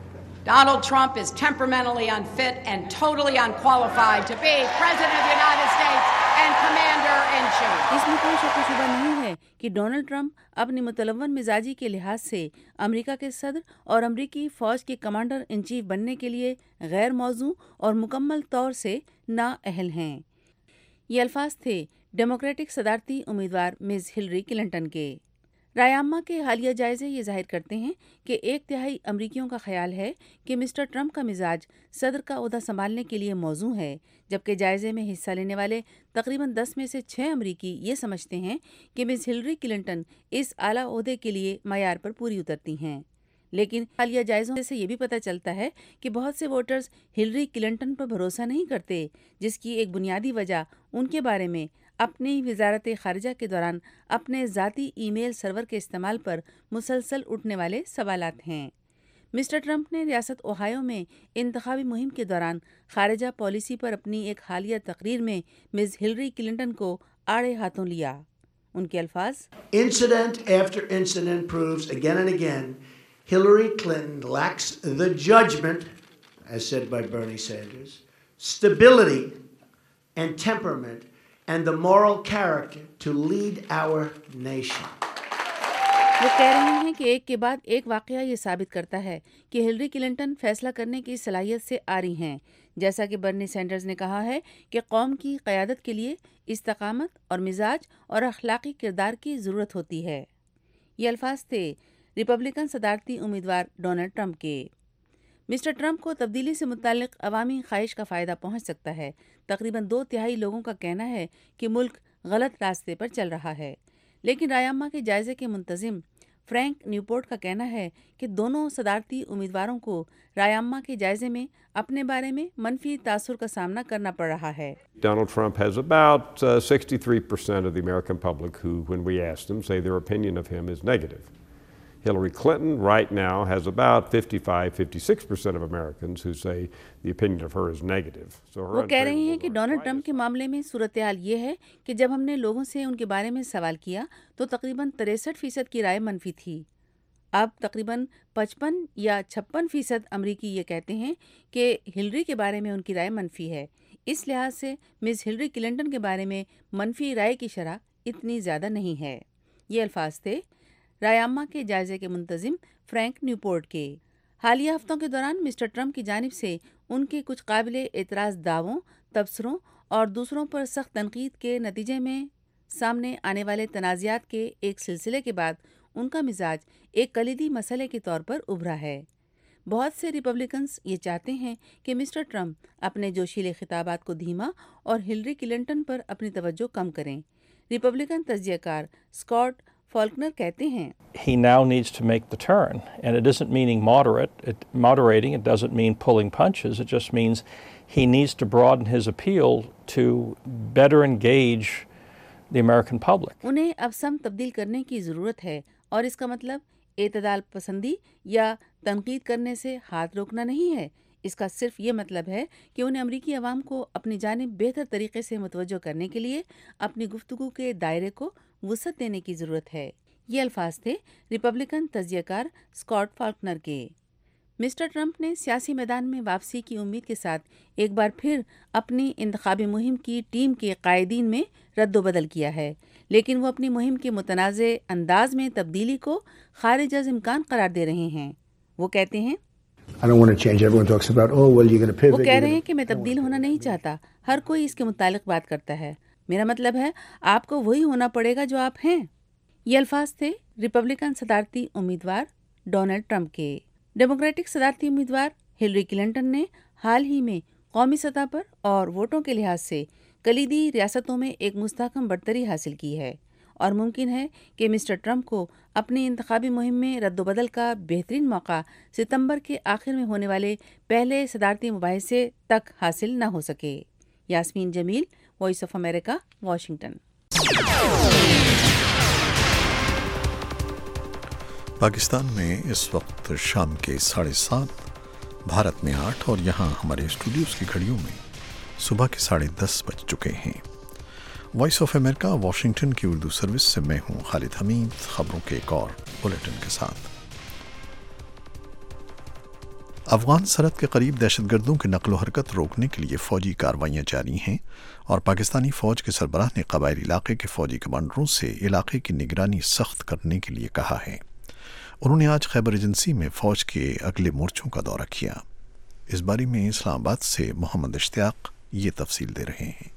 Donald Trump is temperamentally unfit and totally unqualified to be President of the United States and Commander-in-Chief. اس میں کوئی شک و شبہ نہیں ہے کہ ڈونلڈ ٹرمپ اپنی متلون مزاجی کے لحاظ سے امریکہ کے صدر اور امریکی فوج کے کمانڈر ان چیف بننے کے لیے غیر موزوں اور مکمل طور سے نااہل ہیں۔ یہ الفاظ تھے ڈیموکریٹک صدارتی امیدوار مس ہلری کلنٹن کے۔ رائے عامہ کے حالیہ جائزے یہ ظاہر کرتے ہیں کہ ایک تہائی امریکیوں کا خیال ہے کہ مسٹر ٹرمپ کا مزاج صدر کا عہدہ سنبھالنے کے لیے موزوں ہے، جبکہ جائزے میں حصہ لینے والے تقریباً 10 میں سے 6 امریکی یہ سمجھتے ہیں کہ مس ہلری کلنٹن اس اعلیٰ عہدے کے لیے معیار پر پوری اترتی ہیں۔ لیکن حالیہ جائزوں سے یہ بھی پتہ چلتا ہے کہ بہت سے ووٹرز ہلری کلنٹن پر بھروسہ نہیں کرتے، جس کی ایک بنیادی وجہ ان کے بارے میں اپنی وزارت خارجہ کے دوران اپنے ذاتی ای میل سرور کے استعمال پر مسلسل اٹھنے والے سوالات ہیں۔ مسٹر ٹرمپ نے ریاست اوہایو میں انتخابی مہم کے دوران خارجہ پالیسی پر اپنی ایک حالیہ تقریر میں مس ہلری کلنٹن کو آڑے ہاتھوں لیا۔ ان کے الفاظ، Incident after incident proves again and again Hillary Clinton lacks the judgment, as said by Bernie Sanders, stability and temperament and the moral character to lead our nation. وہ کہہ رہے ہیں کہ ایک کے بعد ایک واقعہ یہ ثابت کرتا ہے کہ ہلری کلنٹن فیصلہ کرنے کی صلاحیت سے آری ہیں، جیسا کہ برنی سینڈرز نے کہا ہے کہ قوم کی قیادت کے لیے استقامت اور مزاج اور اخلاقی کردار کی ضرورت ہوتی ہے۔ یہ الفاظ تھے ریپبلکن صدارتی امیدوار ڈونلڈ ٹرمپ کے۔ مسٹر ٹرمپ کو تبدیلی سے متعلق عوامی خواہش کا فائدہ پہنچ سکتا ہے۔ تقریباً 2/3 لوگوں کا کہنا ہے کہ ملک غلط راستے پر چل رہا ہے، لیکن رائے عامہ کے جائزے کے منتظم فرینک نیوپورٹ کا کہنا ہے کہ دونوں صدارتی امیدواروں کو رائے عامہ کے جائزے میں اپنے بارے میں منفی تاثر کا سامنا کرنا پڑ رہا ہے۔ Donald Trump has about 63% of the American public who, when we ask them, say their opinion of him is negative. Hillary Clinton right now has about 55-56% of Americans who say the opinion of her is negative. وہ کہہ رہے ہیں کہ ڈونلڈ ٹرمپ کے معاملے میں صورتحال یہ ہے کہ جب ہم نے لوگوں سے ان کے بارے میں سوال کیا تو تقریباً 63% کی رائے منفی تھی۔ اب تقریباً 55 یا 56% امریکی یہ کہتے ہیں کہ ہلری کے بارے میں ان کی رائے منفی ہے۔ اس لحاظ سے مس ہلری کلنٹن کے بارے میں منفی رائے کی شرح اتنی زیادہ نہیں ہے۔ یہ الفاظ تھے رائے عامہ کے جائزے کے منتظم فرینک نیوپورٹ کے۔ حالیہ ہفتوں کے دوران مسٹر ٹرمپ کی جانب سے ان کے کچھ قابل اعتراض دعووں، تبصروں اور دوسروں پر سخت تنقید کے نتیجے میں سامنے آنے والے تنازعات کے ایک سلسلے کے بعد ان کا مزاج ایک کلیدی مسئلے کے طور پر ابھرا ہے۔ بہت سے ریپبلکنز یہ چاہتے ہیں کہ مسٹر ٹرمپ اپنے جوشیلے خطابات کو دھیما اور ہلری کلنٹن پر اپنی توجہ کم کریں۔ ریپبلکن تجزیہ کار اسکاٹ فالکنر کہتے ہیں، He now needs to make the turn, and it isn't meaning moderating, it doesn't mean pulling punches, it just means he needs to broaden his appeal to better engage the American public. انہیں اب سمت تبدیل کرنے کی ضرورت ہے اور اس کا مطلب اعتدال پسندی یا تنقید کرنے سے ہاتھ روکنا نہیں ہے، اس کا صرف یہ مطلب ہے کہ انہیں امریکی عوام کو اپنی جانب بہتر طریقے سے متوجہ کرنے کے لیے اپنی گفتگو کے دائرے کو وسعت دینے کی ضرورت ہے۔ یہ الفاظ تھے ریپبلکن تجزیہ کار اسکاٹ فالکنر کے۔ مسٹر ٹرمپ نے سیاسی میدان میں واپسی کی امید کے ساتھ ایک بار پھر اپنی انتخابی مہم کی ٹیم کے قائدین میں رد و بدل کیا ہے، لیکن وہ اپنی مہم کے متنازع انداز میں تبدیلی کو خارج از امکان قرار دے رہے ہیں۔ وہ کہتے ہیں وہ کہہ رہے ہیں کہ میں تبدیل ہونا نہیں چاہتا، ہر کوئی اس کے متعلق بات کرتا ہے، میرا مطلب ہے آپ کو وہی ہونا پڑے گا جو آپ ہیں۔ یہ الفاظ تھے ریپبلکن صدارتی امیدوار ڈونلڈ ٹرمپ کے۔ ڈیموکریٹک صدارتی امیدوار ہلری کلنٹن نے حال ہی میں قومی سطح پر اور ووٹوں کے لحاظ سے کلیدی ریاستوں میں ایک مستحکم برتری حاصل کی ہے، اور ممکن ہے کہ مسٹر ٹرمپ کو اپنی انتخابی مہم میں رد و بدل کا بہترین موقع ستمبر کے آخر میں ہونے والے پہلے صدارتی مباحثے تک حاصل نہ ہو سکے۔ Yasmeen Jamil, voice of America, Washington. Pakistan میں اس وقت شام کے 7:30، بھارت میں 8 اور یہاں ہمارے اسٹوڈیوز کی گھڑیوں میں صبح کے 10:30 بج چکے ہیں۔ وائس آف امریکہ واشنگٹن کی اردو سروس سے میں ہوں خالد حمید، خبروں کے ایک اور بلیٹن کے ساتھ۔ افغان سرحد کے قریب دہشت گردوں کی نقل و حرکت روکنے کے لیے فوجی کارروائیاں جاری ہیں، اور پاکستانی فوج کے سربراہ نے قبائلی علاقے کے فوجی کمانڈروں سے علاقے کی نگرانی سخت کرنے کے لیے کہا ہے۔ انہوں نے آج خیبر ایجنسی میں فوج کے اگلے مورچوں کا دورہ کیا۔ اس بارے میں اسلام آباد سے محمد اشتیاق یہ تفصیل دے رہے ہیں۔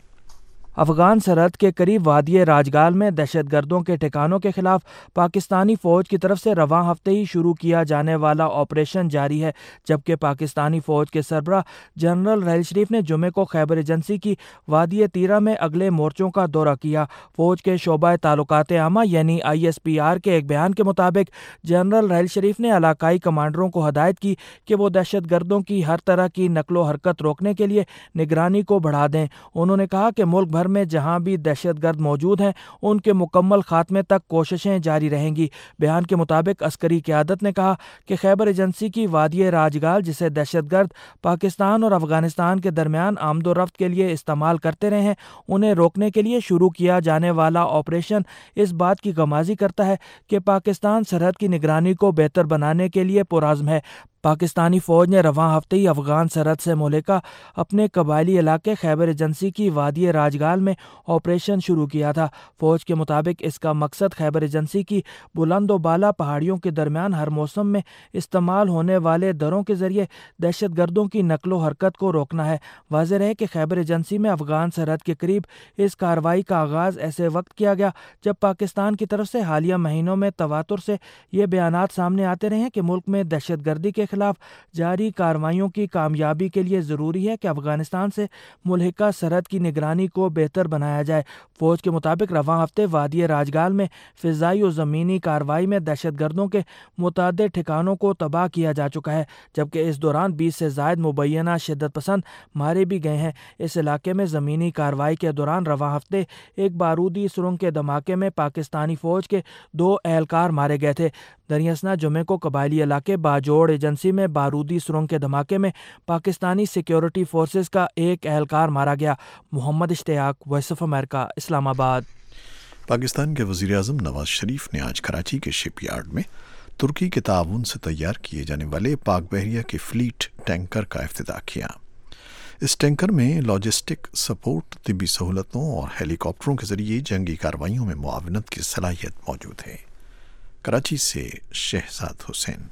افغان سرحد کے قریب وادی راجگال میں دہشت گردوں کے ٹھکانوں کے خلاف پاکستانی فوج کی طرف سے رواں ہفتے ہی شروع کیا جانے والا آپریشن جاری ہے، جبکہ پاکستانی فوج کے سربراہ جنرل راحیل شریف نے جمعے کو خیبر ایجنسی کی وادی تیرہ میں اگلے مورچوں کا دورہ کیا۔ فوج کے شعبہ تعلقات عامہ یعنی ISPR کے ایک بیان کے مطابق جنرل راحیل شریف نے علاقائی کمانڈروں کو ہدایت کی کہ وہ دہشت گردوں کی ہر طرح کی نقل و حرکت روکنے کے لیے نگرانی کو بڑھا دیں۔ انہوں نے کہا کہ ملک بھر میں جہاں بھی دہشت گرد موجود ہیں ان کے مکمل خاتمے تک کوششیں جاری رہیں گی۔ بیان کے مطابق عسکری قیادت نے کہا کہ خیبر ایجنسی کی وادی راجگال، جسے دہشت گرد پاکستان اور افغانستان کے درمیان آمد و رفت کے لیے استعمال کرتے رہے ہیں، انہیں روکنے کے لیے شروع کیا جانے والا آپریشن اس بات کی غمازی کرتا ہے کہ پاکستان سرحد کی نگرانی کو بہتر بنانے کے لیے پرعزم ہے۔ پاکستانی فوج نے رواں ہفتے ہی افغان سرحد سے ملحقہ اپنے قبائلی علاقے خیبر ایجنسی کی وادی راجگال میں آپریشن شروع کیا تھا۔ فوج کے مطابق اس کا مقصد خیبر ایجنسی کی بلند و بالا پہاڑیوں کے درمیان ہر موسم میں استعمال ہونے والے دروں کے ذریعے دہشت گردوں کی نقل و حرکت کو روکنا ہے۔ واضح رہے کہ خیبر ایجنسی میں افغان سرحد کے قریب اس کارروائی کا آغاز ایسے وقت کیا گیا جب پاکستان کی طرف سے حالیہ مہینوں میں تواتر سے یہ بیانات سامنے آتے رہے ہیں کہ ملک میں دہشت گردی کے خلاف جاری کارروائیوں کی کامیابی کے لیے ضروری ہے کہ افغانستان سے ملحقہ سرحد کی نگرانی کو بہتر بنایا جائے۔ فوج کے مطابق رواں ہفتے وادی راجگال میں فضائی و زمینی کارروائی میں دہشت گردوں کے متعدد ٹھکانوں کو تباہ کیا جا چکا ہے، جبکہ اس دوران 20 سے زائد مبینہ شدت پسند مارے بھی گئے ہیں۔ اس علاقے میں زمینی کارروائی کے دوران رواں ہفتے ایک بارودی سرنگ کے دھماکے میں پاکستانی فوج کے 2 اہلکار مارے گئے تھے۔ دریاسنا جمعے کو قبائلی علاقے باجوڑ ایجنسی میں بارودی سرنگ کے دھماکے میں پاکستانی سیکیورٹی فورسز کا ایک اہلکار مارا گیا۔ محمد اشتیاق، وائس آف امریکہ، اسلام آباد۔ پاکستان کے وزیر اعظم نواز شریف نے آج کراچی کے شپ یارڈ میں ترکی کے تعاون سے تیار کیے جانے والے پاک بحریہ کے فلیٹ ٹینکر کا افتتاح کیا۔ اس ٹینکر میں لاجسٹک سپورٹ، طبی سہولتوں اور ہیلی کاپٹروں کے ذریعے جنگی کارروائیوں میں معاونت کی صلاحیت موجود ہے۔ کراچی سے شہزاد حسین۔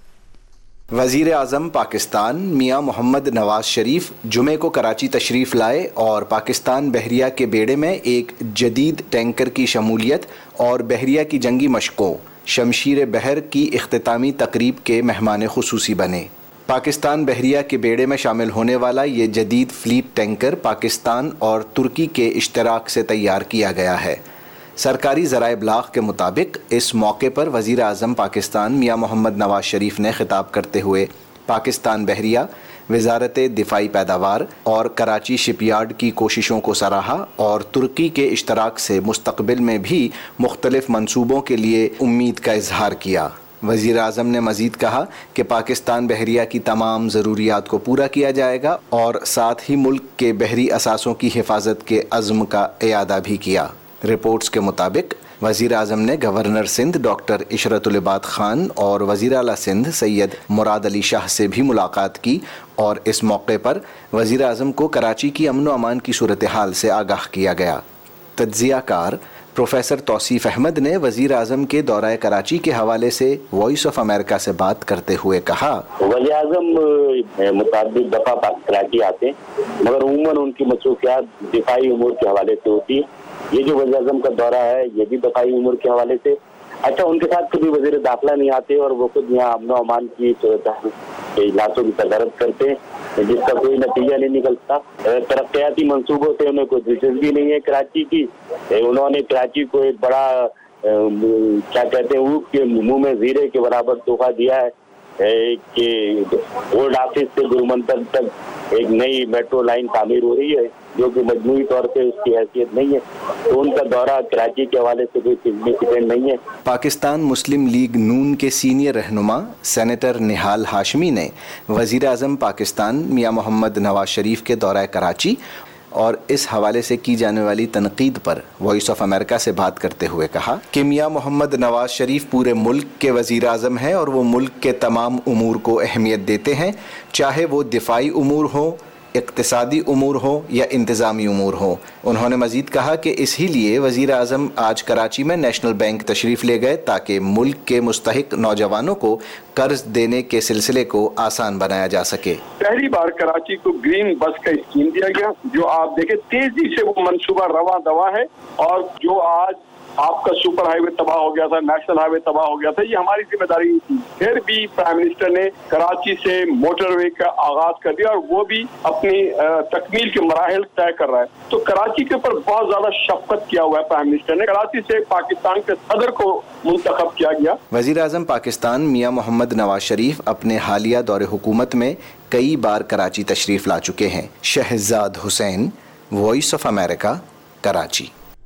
وزیر اعظم پاکستان میاں محمد نواز شریف جمعے کو کراچی تشریف لائے اور پاکستان بحریہ کے بیڑے میں ایک جدید ٹینکر کی شمولیت اور بحریہ کی جنگی مشقوں شمشیر بحر کی اختتامی تقریب کے مہمان خصوصی بنے۔ پاکستان بحریہ کے بیڑے میں شامل ہونے والا یہ جدید فلیٹ ٹینکر پاکستان اور ترکی کے اشتراک سے تیار کیا گیا ہے۔ سرکاری ذرائع ابلاغ کے مطابق اس موقع پر وزیر اعظم پاکستان میاں محمد نواز شریف نے خطاب کرتے ہوئے پاکستان بحریہ، وزارت دفاعی پیداوار اور کراچی شپ یارڈ کی کوششوں کو سراہا اور ترکی کے اشتراک سے مستقبل میں بھی مختلف منصوبوں کے لیے امید کا اظہار کیا۔ وزیر اعظم نے مزید کہا کہ پاکستان بحریہ کی تمام ضروریات کو پورا کیا جائے گا اور ساتھ ہی ملک کے بحری اثاثوں کی حفاظت کے عزم کا اعادہ بھی کیا۔ رپورٹس کے مطابق وزیر اعظم نے گورنر سندھ ڈاکٹر عشرت العباد خان اور وزیر اعلیٰ سندھ سید مراد علی شاہ سے بھی ملاقات کی اور اس موقع پر وزیر اعظم کو کراچی کی امن و امان کی صورتحال سے آگاہ کیا گیا۔ تجزیہ کار پروفیسر توصیف احمد نے وزیر اعظم کے دورہ کراچی کے حوالے سے وائس آف امریکہ سے بات کرتے ہوئے کہا، وزیر اعظم متعدد دفعہ کراچی آتے ہیں مگر عموماً ان کی مصروفیات دفاعی امور کے حوالے سے ہوتی ہے۔ یہ جو وزیر اعظم کا دورہ ہے یہ بھی دفاعی امور کے حوالے سے۔ اچھا، ان کے ساتھ کبھی وزیر داخلہ نہیں آتے اور وہ خود یہاں امن و امان کی اجلاسوں کی صدارت کرتے ہیں جس کا کوئی نتیجہ نہیں نکلتا۔ ترقیاتی منصوبوں سے انہیں کوئی دلچسپی نہیں ہے کراچی کی۔ انہوں نے کراچی کو ایک بڑا کیا کہتے ہیں اونٹ کے منہ میں زیرے کے برابر تحفہ دیا ہے کہ اولڈ آفس سے گرومنتر تک ایک نئی میٹرو لائن تعمیر ہو رہی ہے جو کہ مجموعی طور پہ اس کی حیثیت نہیں ہے، تو ان کا دورہ کراچی کے حوالے سے کوئی سگنیفیکینٹ نہیں ہے۔ پاکستان مسلم لیگ نون کے سینئر رہنما سینیٹر نہال ہاشمی نے وزیر اعظم پاکستان میاں محمد نواز شریف کے دورہ کراچی اور اس حوالے سے کی جانے والی تنقید پر وائس آف امریکہ سے بات کرتے ہوئے کہا کہ میاں محمد نواز شریف پورے ملک کے وزیر اعظم ہیں اور وہ ملک کے تمام امور کو اہمیت دیتے ہیں، چاہے وہ دفاعی امور ہوں، اقتصادی امور ہوں یا انتظامی امور ہوں۔ انہوں نے مزید کہا کہ اسی لیے وزیر اعظم آج کراچی میں نیشنل بینک تشریف لے گئے تاکہ ملک کے مستحق نوجوانوں کو قرض دینے کے سلسلے کو آسان بنایا جا سکے۔ پہلی بار کراچی کو گرین بس کا اسکیم دیا گیا جو آپ دیکھیں تیزی سے وہ منصوبہ رواں دواں ہے، اور جو آج آپ کا سپر ہائی وے تباہ ہو گیا تھا، نیشنل ہائی وے تباہ ہو گیا تھا، یہ ہماری ذمہ داری تھی۔ پھر بھی پرائم منسٹر نے کراچی سے موٹر وے کا آغاز کر دیا اور وہ بھی اپنی تکمیل کے مراحل طے کر رہا ہے۔ تو کراچی کے اوپر بہت زیادہ شفقت کیا ہوا ہے پرائم منسٹر نے۔ کراچی سے پاکستان کے صدر کو منتخب کیا گیا۔ وزیر اعظم پاکستان میاں محمد نواز شریف اپنے حالیہ دور حکومت میں کئی بار کراچی تشریف لا چکے ہیں۔ Shehzad Hussain, voice of America, Karachi.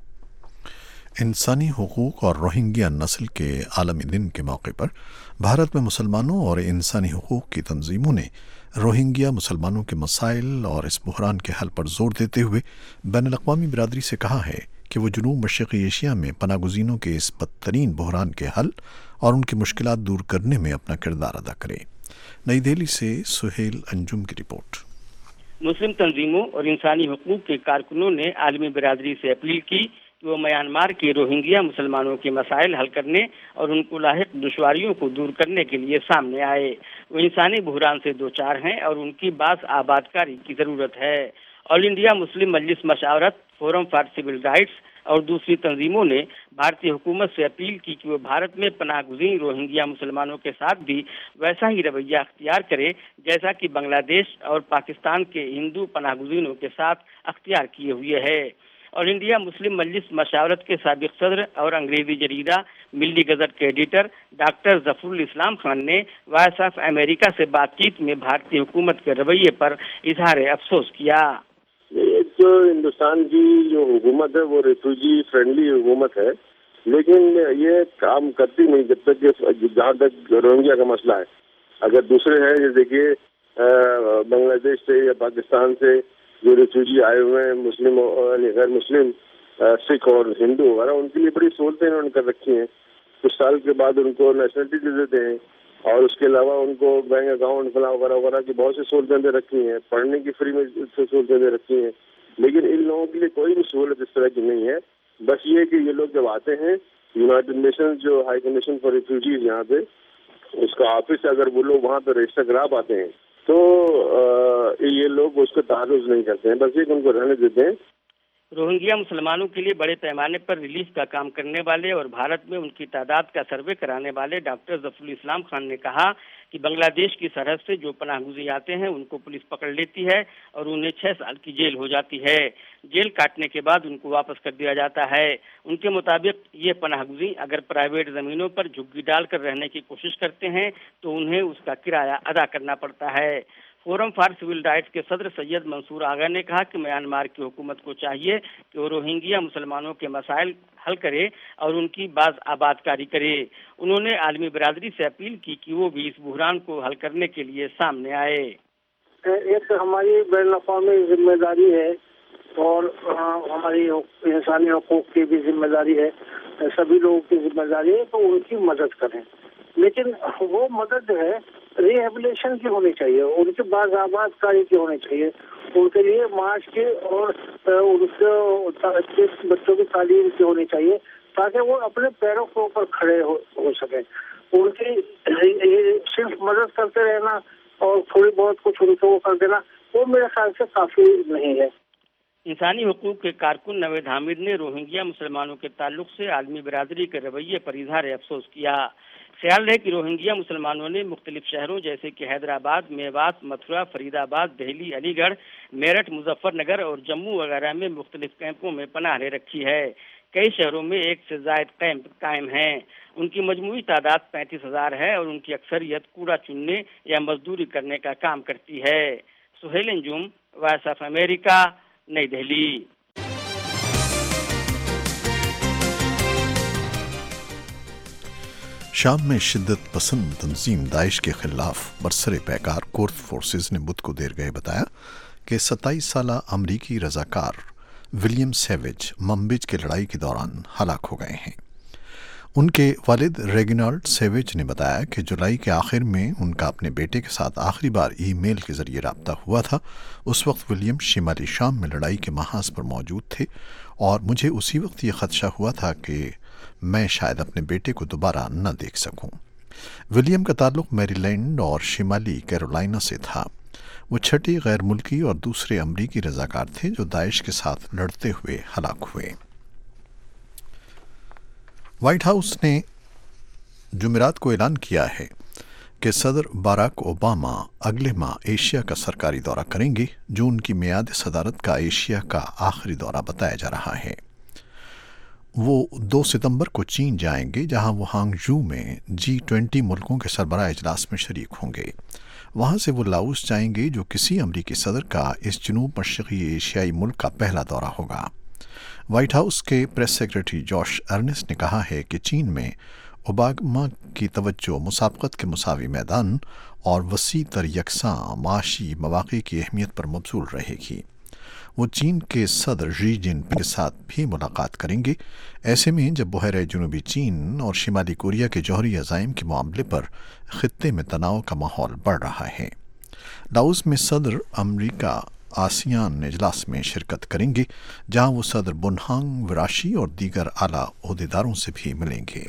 انسانی حقوق اور روہنگیا نسل کے عالمی دن کے موقع پر بھارت میں مسلمانوں اور انسانی حقوق کی تنظیموں نے روہنگیا مسلمانوں کے مسائل اور اس بحران کے حل پر زور دیتے ہوئے بین الاقوامی برادری سے کہا ہے کہ وہ جنوب مشرقی ایشیا میں پناہ گزینوں کے اس بدترین بحران کے حل اور ان کی مشکلات دور کرنے میں اپنا کردار ادا کرے۔ نئی دہلی سے سہیل انجم کی رپورٹ۔ مسلم تنظیموں اور انسانی حقوق کے کارکنوں نے عالمی برادری سے اپیل کی کہ وہ میانمار کے روہنگیا مسلمانوں کے مسائل حل کرنے اور ان کو لاحق دشواریوں کو دور کرنے کے لیے سامنے آئے۔ وہ انسانی بحران سے دوچار ہیں اور ان کی باز آباد کاری کی ضرورت ہے۔ آل انڈیا مسلم مجلس مشاورت، فورم فار سول رائٹس اور دوسری تنظیموں نے بھارتی حکومت سے اپیل کی کہ وہ بھارت میں پناہ گزین روہنگیا مسلمانوں کے ساتھ بھی ویسا ہی رویہ اختیار کرے جیسا کہ بنگلہ دیش اور پاکستان کے ہندو پناہ گزینوں کے ساتھ اختیار کیے ہوئے ہے۔ آل انڈیا مسلم مجلس مشاورت کے سابق صدر اور انگریزی جریدہ ملی گزٹ کے ایڈیٹر ڈاکٹر ظفر الاسلام خان نے وائس آف امریکہ سے بات چیت میں بھارتی حکومت کے رویے پر اظہار افسوس کیا۔ جو ہندوستان کی جو حکومت ہے وہ ریفیوجی فرینڈلی حکومت ہے، لیکن یہ کام کرتی نہیں جب تک کہ جہاں تک روہنگیا کا مسئلہ ہے۔ اگر دوسرے ہیں یہ دیکھیے بنگلہ دیش سے یا پاکستان سے جو ریفیوجی آئے ہوئے ہیں مسلم یعنی غیر مسلم سکھ اور ہندو وغیرہ، ان کے لیے بڑی سہولتیں انہوں نے کر رکھی ہیں۔ کچھ سال کے بعد ان کو نیشنلٹی دے دیتے ہیں اور اس کے علاوہ ان کو بینک اکاؤنٹ وغیرہ وغیرہ کی بہت سی سہولتیں دے رکھی ہیں، پڑھنے کی فری میں سہولتیں دے رکھی ہیں، لیکن ان لوگوں کے لیے کوئی بھی سہولت اس طرح کی نہیں ہے۔ بس یہ کہ یہ لوگ جب آتے ہیں یونائٹڈ نیشنز جو ہائی کمیشن فار ریفیوجیز یہاں پہ اس کا آفس، اگر وہ لوگ وہاں پہ رجسٹر کرا پاتے ہیں تو یہ لوگ اس کو تعرض نہیں کرتے ہیں، بس ایک ان کو رہنے دیتے ہیں۔ روہنگیا مسلمانوں کے لیے بڑے پیمانے پر ریلیف کا کام کرنے والے اور بھارت میں ان کی تعداد کا سروے کرانے والے ڈاکٹر ظفر الاسلام خان نے کہا کہ بنگلہ دیش کی سرحد سے جو پناہ گزین آتے ہیں ان کو پولیس پکڑ لیتی ہے اور انہیں 6 سال کی جیل ہو جاتی ہے۔ جیل کاٹنے کے بعد ان کو واپس کر دیا جاتا ہے۔ ان کے مطابق یہ پناہ گزین اگر پرائیویٹ زمینوں پر جھگی ڈال کر رہنے کی کوشش کرتے ہیں تو انہیں اس کا کرایہ ادا کرنا پڑتا ہے۔ فورم فار سول رائٹس کے صدر سید منصور آغا نے کہا کہ میانمار کی حکومت کو چاہیے کہ وہ روہنگیا مسلمانوں کے مسائل حل کرے اور ان کی باز آباد کاری کرے۔ انہوں نے عالمی برادری سے اپیل کی کہ وہ بھی اس بحران کو حل کرنے کے لیے سامنے آئے۔ ایک ہماری بین الاقوامی ذمہ داری ہے اور ہماری انسانی حقوق کی بھی ذمہ داری ہے، سبھی لوگوں کی ذمہ داری ہے تو ان کی مدد کریں، لیکن وہ مدد جو ہے ریہیبلیشن کی ہونی چاہیے، ان کی باز آباد کاری کی ہونی چاہیے، ان کے لیے معاش کی اور ان کے بچوں کی تعلیم کی ہونی چاہیے تاکہ وہ اپنے پیروں کے اوپر کھڑے ہو سکیں۔ ان کی صرف مدد کرتے رہنا اور تھوڑی بہت کچھ ان کو کر دینا وہ میرے خیال سے کافی نہیں ہے۔ انسانی حقوق کے کارکن نوید حامد نے روہنگیا مسلمانوں کے تعلق سے عالمی برادری کے رویے پر اظہار افسوس کیا۔ خیال ہے کہ روہنگیا مسلمانوں نے مختلف شہروں جیسے کہ حیدرآباد، میوات، متھرا، فرید آباد، دہلی، علی گڑھ، میرٹھ، مظفر نگر اور جموں وغیرہ میں مختلف کیمپوں میں پناہ لے رکھی ہے۔ کئی شہروں میں 1 سے زائد کیمپ قائم ہیں۔ ان کی مجموعی تعداد 35,000 ہے اور ان کی اکثریت کوڑا چننے یا مزدوری کرنے کا کام کرتی ہے۔ Sohail Anjum, voice of America, Nai Delhi. شام میں شدت پسند تنظیم داعش کے خلاف برسر پیکار کورد فورسز نے بدھ کو دیر گئے بتایا کہ 27 سالہ امریکی رضاکار ولیم سیویج منبج کے لڑائی کے دوران ہلاک ہو گئے ہیں۔ ان کے والد ریگنالڈ سیویج نے بتایا کہ جولائی کے آخر میں ان کا اپنے بیٹے کے ساتھ آخری بار ای میل کے ذریعے رابطہ ہوا تھا۔ اس وقت ولیم شمالی شام میں لڑائی کے محاذ پر موجود تھے اور مجھے اسی وقت یہ خدشہ ہوا تھا کہ میں شاید اپنے بیٹے کو دوبارہ نہ دیکھ سکوں۔ ولیم کا تعلق میری لینڈ اور شمالی کیرولائنا سے تھا۔ وہ چھٹے غیر ملکی اور دوسرے امریکی رضاکار تھے جو داعش کے ساتھ لڑتے ہوئے ہلاک ہوئے۔ وائٹ ہاؤس نے جمعرات کو اعلان کیا ہے کہ صدر باراک اوباما اگلے ماہ ایشیا کا سرکاری دورہ کریں گے، جو ان کی میعاد صدارت کا ایشیا کا آخری دورہ بتایا جا رہا ہے۔ وہ 2 ستمبر کو چین جائیں گے، جہاں وہ ہانگجو میں G20 ملکوں کے سربراہ اجلاس میں شریک ہوں گے۔ وہاں سے وہ لاؤس جائیں گے، جو کسی امریکی صدر کا اس جنوب مشرقی ایشیائی ملک کا پہلا دورہ ہوگا۔ وائٹ ہاؤس کے پریس سیکرٹری جوش ارنسٹ نے کہا ہے کہ چین میں اوباما کی توجہ مسابقت کے مساوی میدان اور وسیع تر یکساں معاشی مواقع کی اہمیت پر مبذول رہے گی۔ وہ چین کے صدر شی جن پنگ کے ساتھ بھی ملاقات کریں گے، ایسے میں جب بحیرہ جنوبی چین اور شمالی کوریا کے جوہری عزائم کے معاملے پر خطے میں تناؤ کا ماحول بڑھ رہا ہے۔ لاؤس میں صدر امریکہ آسیان اجلاس میں شرکت کریں گے، جہاں وہ صدر بنہانگ وراشی اور دیگر اعلیٰ عہدیداروں سے بھی ملیں گے۔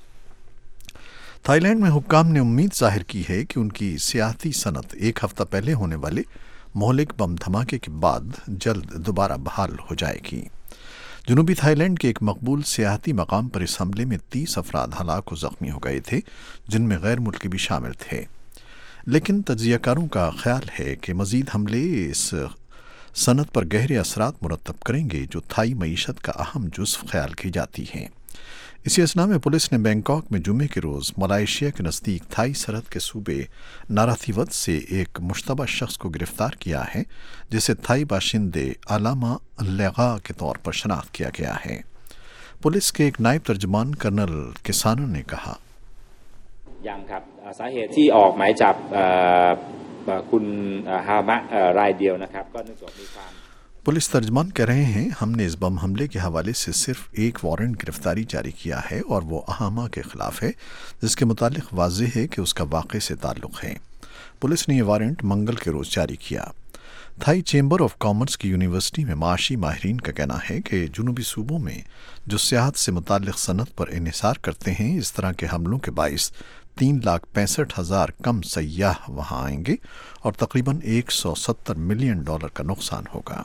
تھائی لینڈ میں حکام نے امید ظاہر کی ہے کہ ان کی سیاحتی صنعت 1 ہفتہ پہلے ہونے والے مہلک بم دھماکے کے بعد جلد دوبارہ بحال ہو جائے گی۔ جنوبی تھائی لینڈ کے ایک مقبول سیاحتی مقام پر اس حملے میں 30 افراد ہلاک و زخمی ہو گئے تھے، جن میں غیر ملکی بھی شامل تھے، لیکن تجزیہ کاروں کا خیال ہے کہ مزید حملے اس صنعت پر گہرے اثرات مرتب کریں گے جو تھائی معیشت کا اہم جزو خیال کی جاتی ہیں۔ اسی اثنا میں پولیس نے بینکاک میں جمعے کے روز ملائیشیا کے نزدیک تھائی سرحد کے صوبے ناراتھیوت سے ایک مشتبہ شخص کو گرفتار کیا ہے، جسے تھائی باشندے علامہ لیغا کے طور پر شناخت کیا گیا ہے۔ پولیس کے ایک نائب ترجمان کرنل کسانو نے کہا، ยังครับสาเหตุที่ออกหมายจับคุณฮามะรายเดียวนะครับก็เนื่องจากมีความ پولیس ترجمان کہہ رہے ہیں، ہم نے اس بم حملے کے حوالے سے صرف ایک وارنٹ گرفتاری جاری کیا ہے اور وہ اہاما کے خلاف ہے، جس کے متعلق واضح ہے کہ اس کا واقعے سے تعلق ہے۔ پولیس نے یہ وارنٹ منگل کے روز جاری کیا۔ تھائی چیمبر آف کامرس کی یونیورسٹی میں معاشی ماہرین کا کہنا ہے کہ جنوبی صوبوں میں جو سیاحت سے متعلق صنعت پر انحصار کرتے ہیں، اس طرح کے حملوں کے باعث 3,65,000 کم سیاح وہاں آئیں گے اور تقریباً $170 ملین کا نقصان ہوگا۔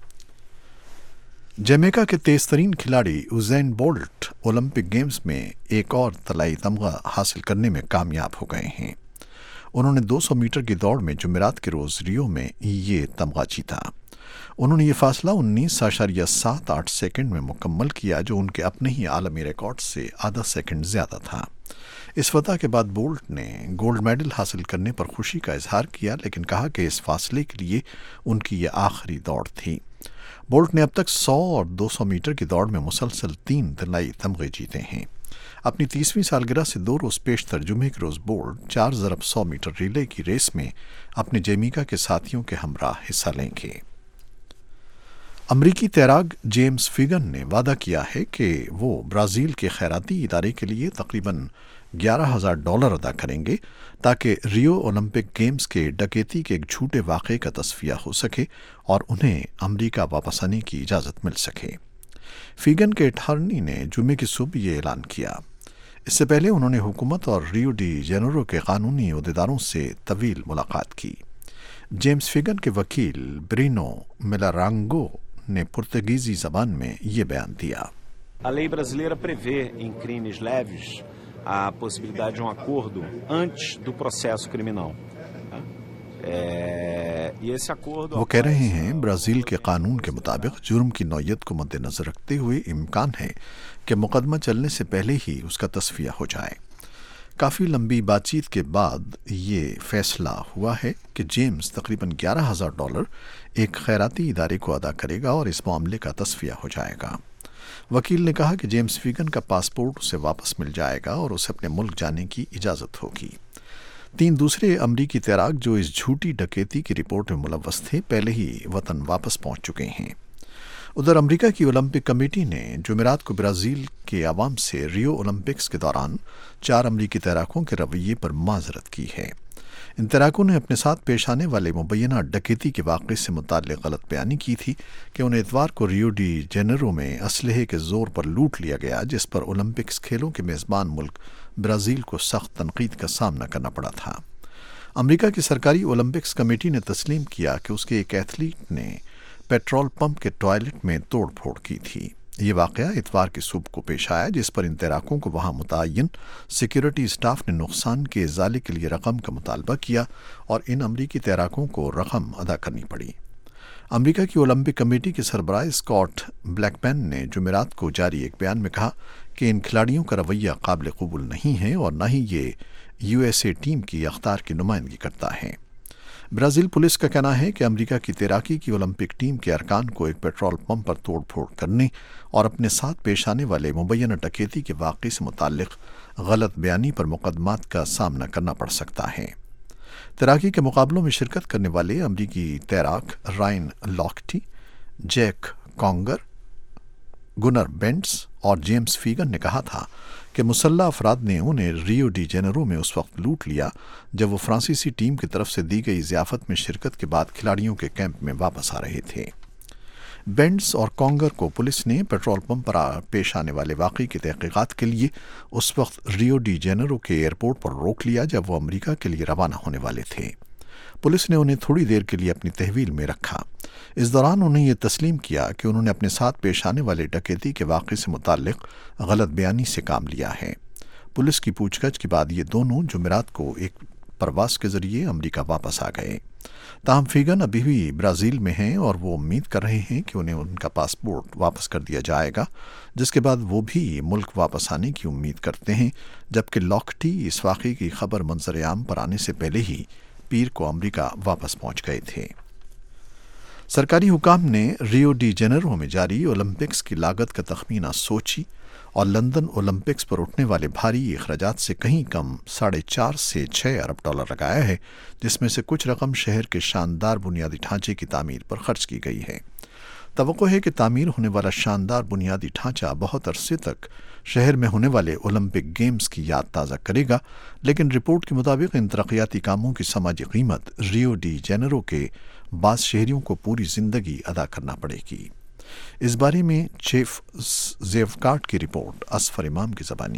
جمیکا کے تیز ترین کھلاڑی یوزین بولٹ اولمپک گیمز میں ایک اور طلائی تمغہ حاصل کرنے میں کامیاب ہو گئے ہیں۔ انہوں نے 200 میٹر کی دوڑ میں جمعرات کے روز ریو میں یہ تمغہ جیتا۔ انہوں نے یہ فاصلہ 19.78 سیکنڈ میں مکمل کیا، جو ان کے اپنے ہی عالمی ریکارڈ سے آدھا سیکنڈ زیادہ تھا۔ इस फतह के बाद बोल्ट ने गोल्ड मेडल हासिल करने पर खुशी का इजहार किया, लेकिन कहा कि इस फासले के लिए उनकी ये आखिरी दौड़ थी। बोल्ट ने अब तक 100 और 200 मीटर की दौड़ में मुसलसल 3 दिलाई तमगे जीते हैं। अपनी 30वीं सालगिरह से 2 रोज़ पेशतर जुमे के रोज़ बोल्ट 4x100 मीटर रिले की रेस में अपने जैमिका के साथियों के हमराह हिस्सा लेंगे। अमरीकी तैराक जेम्स फिगन ने वादा किया है कि वो ब्राज़ील के खैराती इदारे के लिए तकरीबन $11,000 अदा करेंगे ताकि रियो ओलंपिक गेम्स के डकैती के एक झूठे वाक़े का तस्फिया हो सके और उन्हें अमरीका वापस आने की इजाज़त मिल सके। फिगन के अटॉर्नी ने जुमे की सुबह ये ऐलान किया। इससे पहले उन्होंने हुकूमत और रियो डी जेनेरो के कानूनी अहदेदारों से तवील मुलाकात की। जेम्स फिगन के वकील ब्रिनो मिलारांगो ने पुर्तगीजी ज़बान में ये बयान दिया। A lei brasileira prevê em crimes leves a possibilidade de um acordo antes do processo criminal. वो कह रहे हैं ब्राज़ील के कानून के मुताबिक जुर्म की नौयत को मद्देनज़र रखते हुए इम्कान है कि मुकदमा चलने से पहले ही उसका तस्फिया हो जाए। काफ़ी लंबी बातचीत के बाद ये फैसला हुआ है कि जेम्स तकरीबन $11,000 एक खैराती इदारे को अदा करेगा और इस मामले का तस्फिया हो जाएगा। वकील ने कहा कि जेम्स फिगन का पासपोर्ट उसे वापस मिल जाएगा और उसे अपने मुल्क जाने की इजाज़त होगी। 3 दूसरे अमरीकी तैराक जो इस झूठी डकैती की रिपोर्ट में मुलव्वस थे पहले ही वतन वापस पहुंच चुके हैं। उधर अमेरिका की ओलंपिक कमेटी ने जुमेरात को ब्राज़ील के अवाम से रियो ओलंपिक्स के दौरान 4 अमरीकी तैराकों के रवैये पर माजरत की है। इन तैराकों ने अपने साथ पेश आने वाले मुबैना डकैती के वाक़े से मुताल्लिक़ गलत बयानी की थी कि उन्हें इतवार को रियो डी जेनेरो में असलहे के ज़ोर पर लूट लिया गया, जिस पर ओलंपिक्स खेलों के मेज़बान मुल्क ब्राज़ील को सख्त तनकीद का सामना करना पड़ा था। अमेरिका की सरकारी ओलंपिक्स कमेटी ने तस्लीम किया कि उसके एक एथलीट ने पेट्रोल पंप के टॉयलेट में तोड़ फोड़ की थी। ये वाक़या इतवार की सुबह को पेश आया, जिस पर इन तैराकों को वहाँ मुतय्यन सिक्योरिटी स्टाफ ने नुकसान के इज़ाले के लिए रकम का मुतालबा किया और इन अमरीकी तैराकों को रकम अदा करनी पड़ी। अमेरिका की ओलंपिक कमेटी के सरबराह स्कॉट ब्लैकमैन ने जुमेरात को जारी एक बयान में कहा कि इन खिलाड़ियों का रवैया काबिल कबूल नहीं है और न ही ये यूएसए टीम की अख्तार की नुमाइंदगी करता है। ब्राज़ील पुलिस का कहना है कि अमेरिका की तैराकी की ओलंपिक टीम के अरकान को एक पेट्रोल पंप पर तोड़ फोड़ करने और अपने साथ पेश आने वाले मुबैना डकैती के वाक़े से मुताल्लिक़ गलत बयानी पर मुकदमात का सामना करना पड़ सकता है। तैराकी के मुकाबलों में शिरकत करने वाले अमरीकी तैराक Ryan Lochte, Jack Conger, Gunnar Bentz और जेम्स फिगन ने कहा था कि मुसल्लह अफराद ने उन्हें रियो डी जेनेरो में उस वक्त लूट लिया जब वो फ्रांसीसी टीम की तरफ से दी गई ज़ियाफ़त में शिरकत के बाद खिलाड़ियों के कैंप में वापस आ रहे थे। बेंट्स और कॉन्गर को पुलिस ने पेट्रोल पंप पर पेश आने वाले वाक़े की तहक़ीक़ात के लिए उस वक्त रियो डी जेनेरो के एयरपोर्ट पर रोक लिया जब वो अमेरिका के लिए रवाना होने वाले थे। पुलिस ने उन्हें थोड़ी देर के लिए अपनी तहवील में रखा। इस दौरान उन्हें यह तस्लीम किया कि उन्होंने अपने साथ पेश आने वाले डकैती के वाक़े से मुताल्लिक़ गलत बयानी से काम लिया है। पुलिस की पूछताछ के बाद ये दोनों जुमेरात को एक परवास के ज़रिए अमेरिका वापस आ गए। ताहम फिगन अभी भी ब्राज़ील में हैं और वो उम्मीद कर रहे हैं कि उन्हें उनका पासपोर्ट वापस कर दिया जाएगा, जिसके बाद वो भी मुल्क वापस आने की उम्मीद करते हैं, जबकि लॉकटी इस वाक़े की खबर मंजर आम पर आने से पहले ही पीर को अमेरिका वापस पहुंच गए थे। सरकारी हुकाम ने रियो डी जेनेरो में जारी ओलंपिक्स की लागत का तखमीना सोची और लंदन ओलंपिक्स पर उठने वाले भारी अखराजात से कहीं कम 4.5 से 6 अरब डॉलर लगाया है, जिसमें से कुछ रकम शहर के शानदार बुनियादी ढांचे की तामीर पर खर्च की गई है। तवक्को है कि तामीर होने वाला शानदार बुनियादी ढांचा बहुत अरसे तक शहर में होने वाले ओलंपिक गेम्स की याद ताज़ा करेगा, लेकिन रिपोर्ट के मुताबिक इन तरक्याती कामों की समाजी कीमत रियो डी जेनेरो के बाज़ शहरियों को पूरी ज़िंदगी अदा करना पड़ेगी। इस बारे में चीफ ज़ेवकार्ट की रिपोर्ट असफर इमाम की ज़बानी।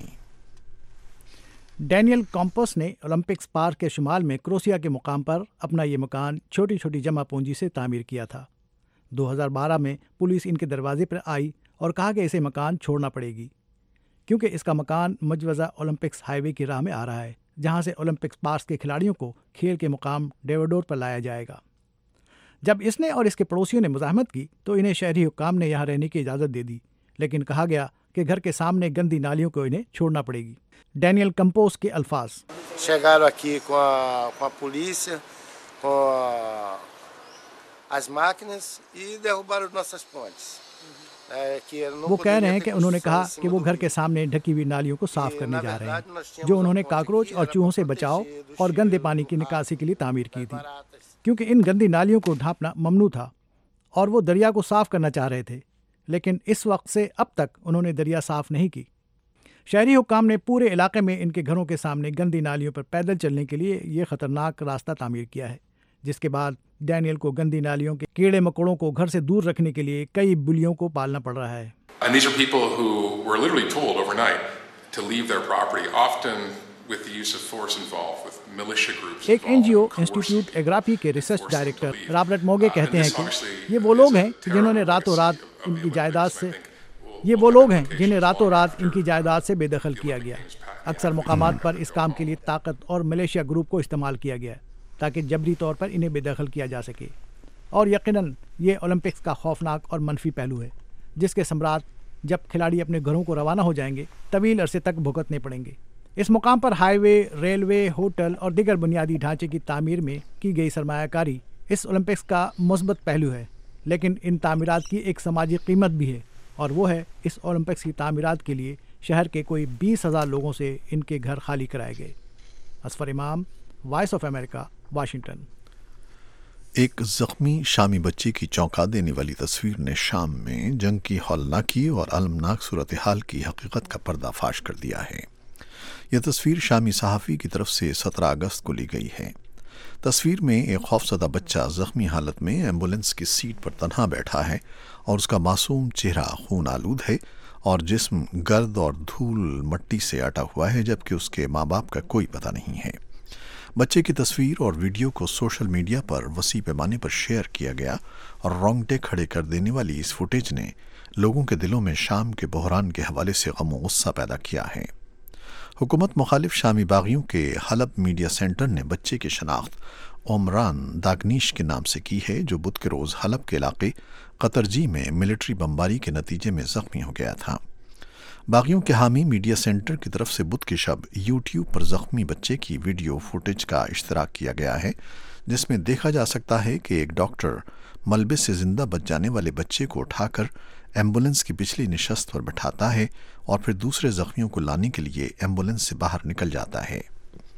डैनियल कॉम्पस ने ओलंपिक्स पार्क के शुमाल में क्रोशिया के मुकाम पर अपना ये मकान छोटी छोटी जमा पूंजी से तामीर किया था। 2012 में पुलिस इनके दरवाजे पर आई और कहा कि इसे मकान छोड़ना पड़ेगी, क्योंकि इसका मकान मजवज़ा ओलंपिक्स हाईवे की राह में आ रहा है, जहां से ओलंपिक्स पार्क के खिलाड़ियों को खेल के मुकाम डेवोडोर पर लाया जाएगा। जब इसने और इसके पड़ोसियों ने मुज़ाहमत की तो इन्हें शहरी हुक्काम ने यहाँ रहने की इजाज़त दे दी, लेकिन कहा गया کہ گھر کے سامنے گندی نالیوں کو انہیں چھوڑنا پڑے گی۔ ڈینیل کمپوس کے الفاظ۔ Chegaram aqui com a polícia, com as máquinas e derrubaram nossas pontes. وہ کہہ رہے ہیں کہ انہوں نے کہا کہ وہ گھر کے سامنے ڈھکی ہوئی نالیوں کو صاف کرنے جا رہے ہیں جو انہوں نے کاکروچ اور چوہوں سے بچاؤ اور گندے پانی کی نکاسی کے لیے تعمیر کی تھی، کیونکہ ان گندی نالیوں کو ڈھانپنا ممنوع تھا اور وہ دریا کو صاف کرنا چاہ رہے تھے، لیکن اس وقت سے اب تک انہوں نے دریا صاف نہیں کی۔ شہری حکام نے پورے علاقے میں ان کے گھروں کے سامنے گندی نالیوں پر پیدل چلنے کے لیے یہ خطرناک راستہ تعمیر کیا ہے، جس کے بعد ڈینیل کو گندی نالیوں کے کیڑے مکوڑوں کو گھر سے دور رکھنے کے لیے کئی بلیوں کو پالنا پڑ رہا ہے۔ And these are people who were literally told overnight to leave their property, often with the use of force involved, with militia groups. ایک NGO انسٹیٹیوٹ ایگراپی کے ریسرچ ڈائریکٹر رابرٹ موگے کہتے ہیں کہ یہ وہ لوگ ہیں جنہوں نے راتوں رات ان کی جائیداد سے بے دخل کیا گیا۔ اکثر مقامات پر اس کام کے لیے طاقت اور ملیشیا گروپ کو استعمال کیا گیا تاکہ جبری طور پر انہیں بے دخل کیا جا سکے، اور یقیناً یہ اولمپکس کا خوفناک اور منفی پہلو ہے جس کے ثمرات جب کھلاڑی اپنے گھروں کو روانہ ہو جائیں گے طویل عرصے تک بھگتنے پڑیں گے۔ اس مقام پر ہائی وے، ریلوے، ہوٹل اور دیگر بنیادی ڈھانچے کی تعمیر میں کی گئی سرمایہ کاری اس اولمپکس کا مثبت پہلو ہے، لیکن ان تعمیرات کی ایک سماجی قیمت بھی ہے، اور وہ ہے اس اولمپکس کی تعمیرات کے لیے شہر کے کوئی 20,000 لوگوں سے ان کے گھر خالی کرائے گئے۔ اصفر امام، وائس آف امریکہ، واشنگٹن۔ ایک زخمی شامی بچے کی چونکا دینے والی تصویر نے شام میں جنگ کی ہولناکی اور المناک صورتحال کی حقیقت کا پردہ فاش کر دیا ہے۔ یہ تصویر شامی صحافی کی طرف سے 17 اگست کو لی گئی ہے۔ تصویر میں ایک خوفزدہ بچہ زخمی حالت میں ایمبولینس کی سیٹ پر تنہا بیٹھا ہے اور اس کا معصوم چہرہ خون آلود ہے اور جسم گرد اور دھول مٹی سے اٹا ہوا ہے، جبکہ اس کے ماں باپ کا کوئی پتہ نہیں ہے۔ بچے کی تصویر اور ویڈیو کو سوشل میڈیا پر وسیع پیمانے پر شیئر کیا گیا اور رونگٹے کھڑے کر دینے والی اس فوٹیج نے لوگوں کے دلوں میں شام کے بحران کے حوالے سے غم و غصہ پیدا کیا ہے۔ حکومت مخالف شامی باغیوں کے حلب میڈیا سینٹر نے بچے کی شناخت عمران داگنیش کے نام سے کی ہے، جو بدھ کے روز حلب کے علاقے قطرجی میں ملٹری بمباری کے نتیجے میں زخمی ہو گیا تھا۔ باغیوں کے حامی میڈیا سینٹر کی طرف سے بدھ کی شب یوٹیوب پر زخمی بچے کی ویڈیو فوٹیج کا اشتراک کیا گیا ہے، جس میں دیکھا جا سکتا ہے کہ ایک ڈاکٹر ملبے سے زندہ بچ جانے والے بچے کو اٹھا کر ایمبولینس کی پچھلی نشست پر بٹھاتا ہے اور پھر دوسرے زخمیوں کو لانے کے لیے ایمبولینس سے باہر نکل جاتا ہے۔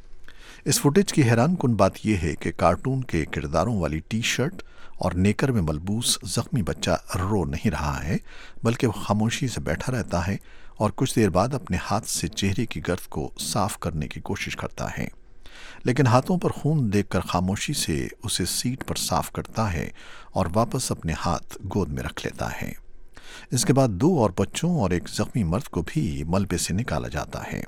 اس فوٹیج کی حیران کن بات یہ ہے کہ کارٹون کے کرداروں والی ٹی شرٹ اور نیکر میں ملبوس زخمی بچہ رو نہیں رہا ہے، بلکہ وہ خاموشی سے بیٹھا رہتا ہے اور کچھ دیر بعد اپنے ہاتھ سے چہرے کی گرد کو صاف کرنے کی کوشش کرتا ہے، لیکن ہاتھوں پر خون دیکھ کر خاموشی سے اسے سیٹ پر صاف کرتا ہے اور واپس اپنے ہاتھ گود میں رکھ لیتا ہے۔ اس کے بعد 2 اور بچوں اور ایک زخمی مرد کو بھی ملبے سے نکالا جاتا ہے۔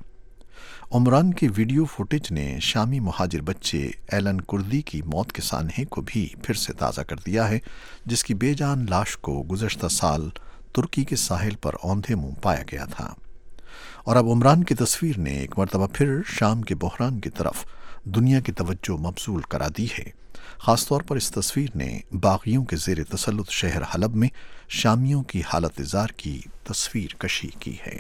عمران کی ویڈیو فوٹیج نے شامی مہاجر بچے ایلن کردی کی موت کے سانحے کو بھی پھر سے تازہ کر دیا ہے، جس کی بے جان لاش کو گزشتہ سال ترکی کے ساحل پر اوندھے منہ پایا گیا تھا، اور اب عمران کی تصویر نے ایک مرتبہ پھر شام کے بحران کی طرف دنیا کی توجہ مبذول کرا دی ہے۔ خاص طور پر اس تصویر نے باغیوں کے زیر تسلط شہر حلب میں شامیوں کی حالت زار کی تصویر کشی کی ہے۔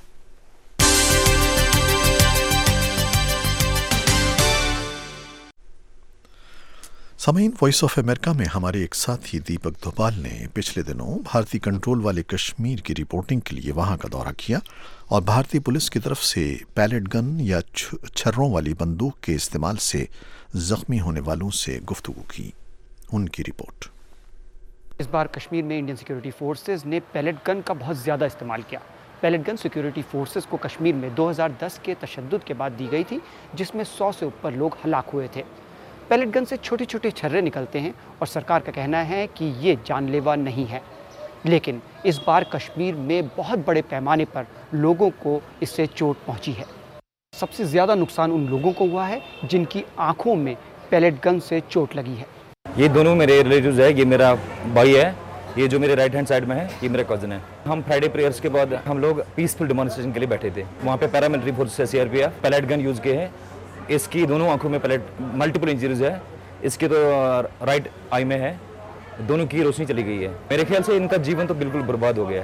سامعین، وائس آف امریکہ میں ہمارے ایک ساتھی دیپک دھوپال نے پچھلے دنوں بھارتی کنٹرول والے کشمیر کی رپورٹنگ کے لیے وہاں کا دورہ کیا اور بھارتی پولیس کی طرف سے پیلٹ گن یا چھروں والی بندوق کے استعمال سے زخمی ہونے والوں سے گفتگو کی۔ ان کی رپورٹ۔ اس بار کشمیر میں انڈین سیکیورٹی فورسز نے پیلٹ گن کا بہت زیادہ استعمال کیا۔ پیلٹ گن سیکیورٹی فورسز کو کشمیر میں 2010 کے تشدد کے بعد دی گئی تھی، جس میں 100 سے اوپر لوگ ہلاک ہوئے تھے۔ پیلٹ گن سے چھوٹے چھوٹے چھرے نکلتے ہیں اور سرکار کا کہنا ہے کہ یہ جان لیوا نہیں ہے، لیکن اس بار کشمیر میں بہت بڑے پیمانے پر لوگوں کو اس سے چوٹ پہنچی ہے۔ سب سے زیادہ نقصان ان لوگوں کو ہوا ہے جن کی آنکھوں میں پیلٹ گن سے چوٹ لگی ہے۔ یہ دونوں میرے ریلیٹیوز ہے، یہ میرا بھائی ہے، یہ جو میرے رائٹ ہینڈ سائڈ میں ہے یہ میرا کزن ہے۔ ہم فرائیڈے پریئرس کے بعد ہم لوگ پیسفل ڈیمانسٹریشن کے لیے بیٹھے تھے، وہاں پہ پیراملٹری فورس سے CRPF پیلٹ گن یوز کیے ہیں۔ اس کی دونوں آنکھوں میں ملٹیپل انجریز ہے، اس کی تو رائٹ آئی میں ہے، دونوں کی روشنی چلی گئی ہے۔ میرے خیال سے ان کا جیون تو بالکل برباد ہو گیا ہے۔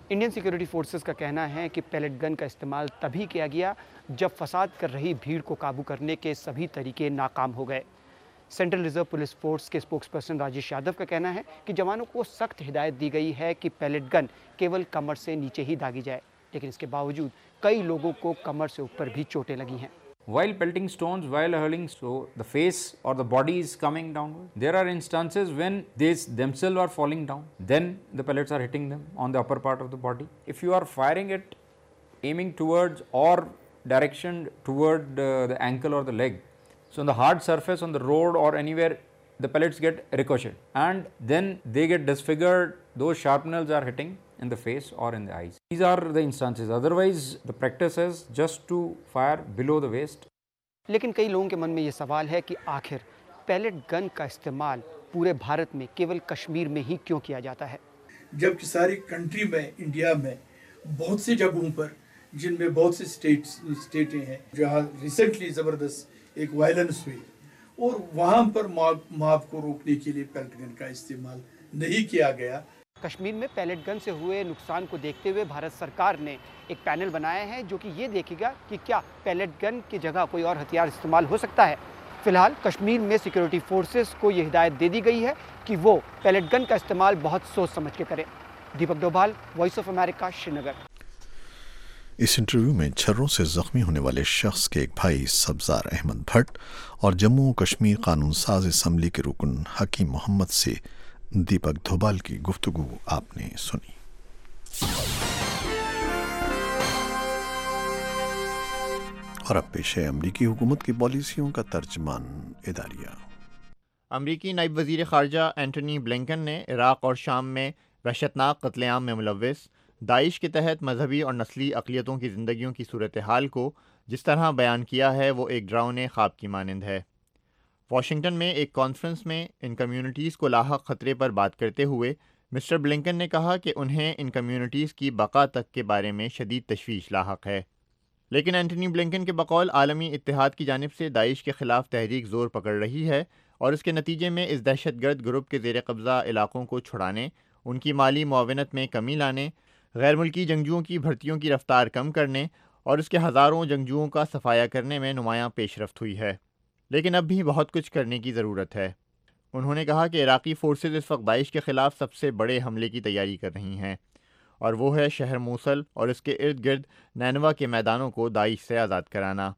इंडियन सिक्योरिटी फोर्सेस का कहना है कि पैलेट गन का इस्तेमाल तभी किया गया जब फसाद कर रही भीड़ को काबू करने के सभी तरीके नाकाम हो गए। सेंट्रल रिजर्व पुलिस फोर्स के स्पोक्सपर्सन राजेश यादव का कहना है कि जवानों को सख्त हिदायत दी गई है कि पैलेट गन केवल कमर से नीचे ही दागी जाए, लेकिन इसके बावजूद कई लोगों को कमर से ऊपर भी चोटें लगी हैं। While pelting stones, while hurling, so the face or the body is coming downward. There are instances when they themselves are falling down. Then the pellets are hitting them on the upper part of the body. If you are firing it, aiming towards or direction toward the ankle or the leg, so on the hard surface on the road or anywhere, the pellets get ricocheted and then they get disfigured. Those sharpnels are hitting in the face or in the eyes. These are the instances. Otherwise, the practice is just to fire below the waist. लेकिन कई लोगों के मन में ये सवाल है कि आखिर पैलेट गन का इस्तेमाल पूरे भारत में केवल कश्मीर में ही क्यों किया जाता है, जबकि सारी कंट्री में, इंडिया में बहुत सी जगहों पर, जिनमें बहुत सी स्टेटें हैं जहाँ रिसेंटली ज़बरदस्त एक वायलेंस हुई और वहाँ पर मौत को रोकने के लिए पैलेट गन का इस्तेमाल नहीं किया गया। कश्मीर में पैलेट गन से हुए नुकसान को देखते हुए भारत सरकार ने एक पैनल बनाया है जो कि ये देखेगा कि क्या पैलेट गन की जगह कोई और हथियार इस्तेमाल हो सकता है। फिलहाल कश्मीर में सिक्योरिटी फोर्सेस को ये हिदायत दे दी गई है कि वो पैलेट गन का इस्तेमाल बहुत सोच समझ के करें। Deepak Dobhal, voice of America, Srinagar. इस इंटरव्यू में छर्रों से जख्मी होने वाले शख्स के एक भाई सब्जार अहमद भट्ट और जम्मू कश्मीर कानून साज असम्बली के रुकन हकीम मोहम्मद से दीपक धोबाल की गुफ्तगू आपने सुनी। और अब पेश है अमरीकी हुकूमत की पॉलिसियों का तर्जमान इदारिया। अमरीकी नायब वज़ीर ख़ारजा एंटनी ब्लिंकन ने इराक़ और शाम में वहशतनाक कत्लेआम में मुलव्वस दाइश के तहत मजहबी और नस्ली अक़लियतों की ज़िंदगियों की सूरत हाल को जिस तरह बयान किया है वो एक डरावने ख्वाब की मानंद है। वाशिंगटन में एक कॉन्फ्रेंस में इन कम्यूनिटीज़ को लाहक ख़तरे पर बात करते हुए मिस्टर ब्लिंकन ने कहा कि उन्हें इन कम्यूनिटीज़ की बका तक के बारे में शदीद तशवीश लाहक है। लेकिन एंटनी ब्लिंकन के बकौल आलमी इत्तेहाद की जानिब से दाइश के ख़िलाफ़ तहरीक ज़ोर पकड़ रही है और इसके नतीजे में इस दहशतगर्द ग्रुप के ज़ेर कब्ज़ा इलाक़ों को छुड़ाने, उनकी माली मुआवनत में कमी लाने, गैर मुल्की जंगजुओं की भर्तियों की रफ्तार कम करने और इसके हज़ारों जंगजुओं का सफाया करने में नुमायाँ पेशरफ्त हुई है। लेकिन अब भी बहुत कुछ करने की ज़रूरत है। उन्होंने कहा कि इराक़ी फ़ोर्सेस इस वक्त दाइश के ख़िलाफ़ सबसे बड़े हमले की तैयारी कर रही हैं और वो है शहर मूसल और इसके इर्द गिर्द नैनवा के मैदानों को दाइश से आज़ाद कराना।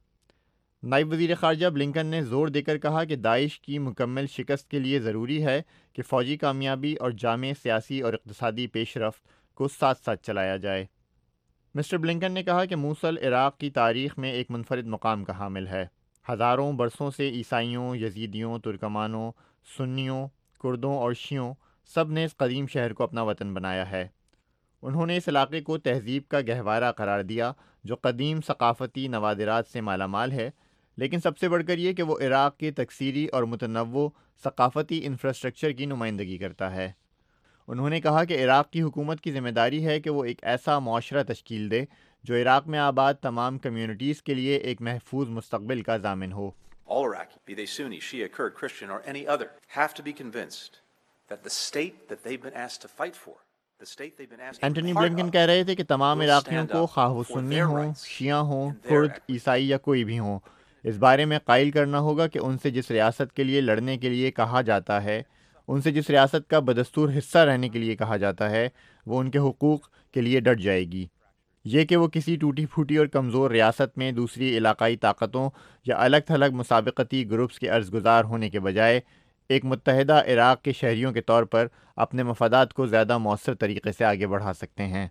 नायब वज़ीर ख़ारजा ब्लिंकन ने ज़ोर देकर कहा कि दाइश की मुकम्मल शिकस्त के लिए ज़रूरी है कि फ़ौजी कामयाबी और जामे सियासी और इक़्तिसादी पेशरफ्त को साथ साथ चलाया जाए। मिस्टर ब्लिंकन ने कहा कि मूसल इराक़ की तारीख़ में एक मुनफरिद मुकाम का हामिल है। हज़ारों बरसों से ईसाइयों, यजीदियों, तुर्कमानों, सुन्नियों, कुर्दों और शियों सब ने इस कदीम शहर को अपना वतन बनाया है। उन्होंने इस इलाके को तहज़ीब का गहवारा करार दिया जो कदीम सकाफ़ती नवादिरात से मालामाल है, लेकिन सबसे बढ़कर ये कि वो इराक़ के तकसीरी और मुतनव्वो सकाफ़ती इंफ्रास्ट्रक्चर की नुमाइंदगी करता है। उन्होंने कहा कि इराक़ की हुकूमत की ज़िम्मेदारी है कि वो एक ऐसा मुआशरा तश्कील दे जो इराक़ में आबाद तमाम कम्यूनिटीज़ के लिए एक महफूज मुस्तक़बिल का ज़ामिन हो। All Iraqi, be they Sunni, Shia, Kurd, Christian or any other, have to be convinced that the state that they've been asked to fight for, the state they've been asked to be Antony part Blinken of, कह रहे थे कि तमाम will इराक़ियों stand को up ख़्वाह वो for सुन्नी their हों, rights शिया हों, and their कुर्द, equity. ईसाई या कोई भी हों, इस बारे में कायल करना होगा कि उनसे जिस रियासत के लिए लड़ने के लिए कहा जाता है, उनसे जिस रियासत का बदस्तूर हिस्सा रहने के लिए कहा जाता है, वो उनके हुकूक़ के लिए डट जाएगी। ये कि वो किसी टूटी फूटी और कमज़ोर रियासत में दूसरी इलाकाई ताकतों या अलग थलग मुसाबकती ग्रुप्स के अर्ज़गुज़ार होने के बजाय एक मुत्तहिदा इराक़ के शहरियों के तौर पर अपने मफादात को ज़्यादा मौसर तरीके से आगे बढ़ा सकते हैं।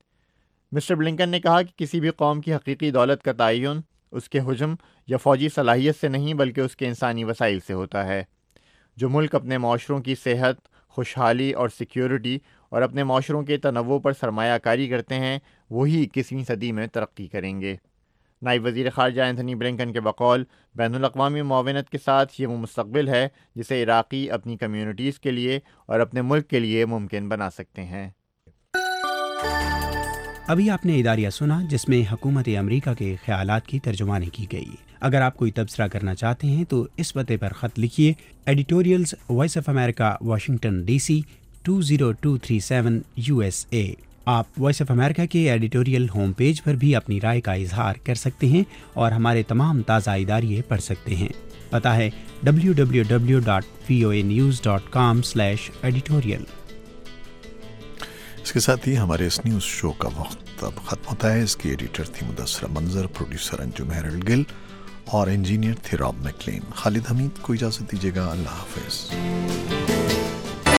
मिस्टर ब्लिंकन ने कहा कि किसी भी कौम की हकीकी दौलत का तयन उसके हुजम या फ़ौजी सलाहियत से नहीं बल्कि उसके इंसानी वसाइल से होता है। जो मुल्क अपने माशरों की सेहत, खुशहाली और सिक्योरिटी और अपने माशरों के तनव्वुर पर सरमायाकारी करते हैं वही 21वीं सदी में तरक्की करेंगे। नायब वज़ीर ख़ारजा एंथनी ब्लिंकन के बकौल बैनुल-अक़वामी मुआवनत के साथ ये वो मुस्तक़बिल है जिसे इराक़ी अपनी कम्यूनिटीज़ के लिए और अपने मुल्क के लिए मुमकिन बना सकते हैं। अभी आपने इदारिया सुना जिसमें हुकूमत अमरीका के ख़यालात की तर्जुमानी की गई। अगर आप कोई तबसरा करना चाहते हैं तो इस पते पर ख़त लिखिए, editorials, voice of America, Washington DC 20237 USA। آپ وائس آف امریکہ کے ایڈیٹوریل ہوم پیج پر بھی اپنی رائے کا اظہار کر سکتے ہیں اور ہمارے تمام تازہ اداریے پڑھ سکتے ہیں۔ پتہ ہے www.voanews.com/editorial۔ اس کے ساتھ ہی ہمارے اس نیوز شو کا وقت اب ختم ہوتا ہے۔ اس کی ایڈیٹر تھی مدثرہ منظر، پروڈیوسر انجم ہیرلڈ گل اور انجینئر تھے راب میکلین۔ خالد حمید کو اجازت دیجیے گا، اللہ حافظ۔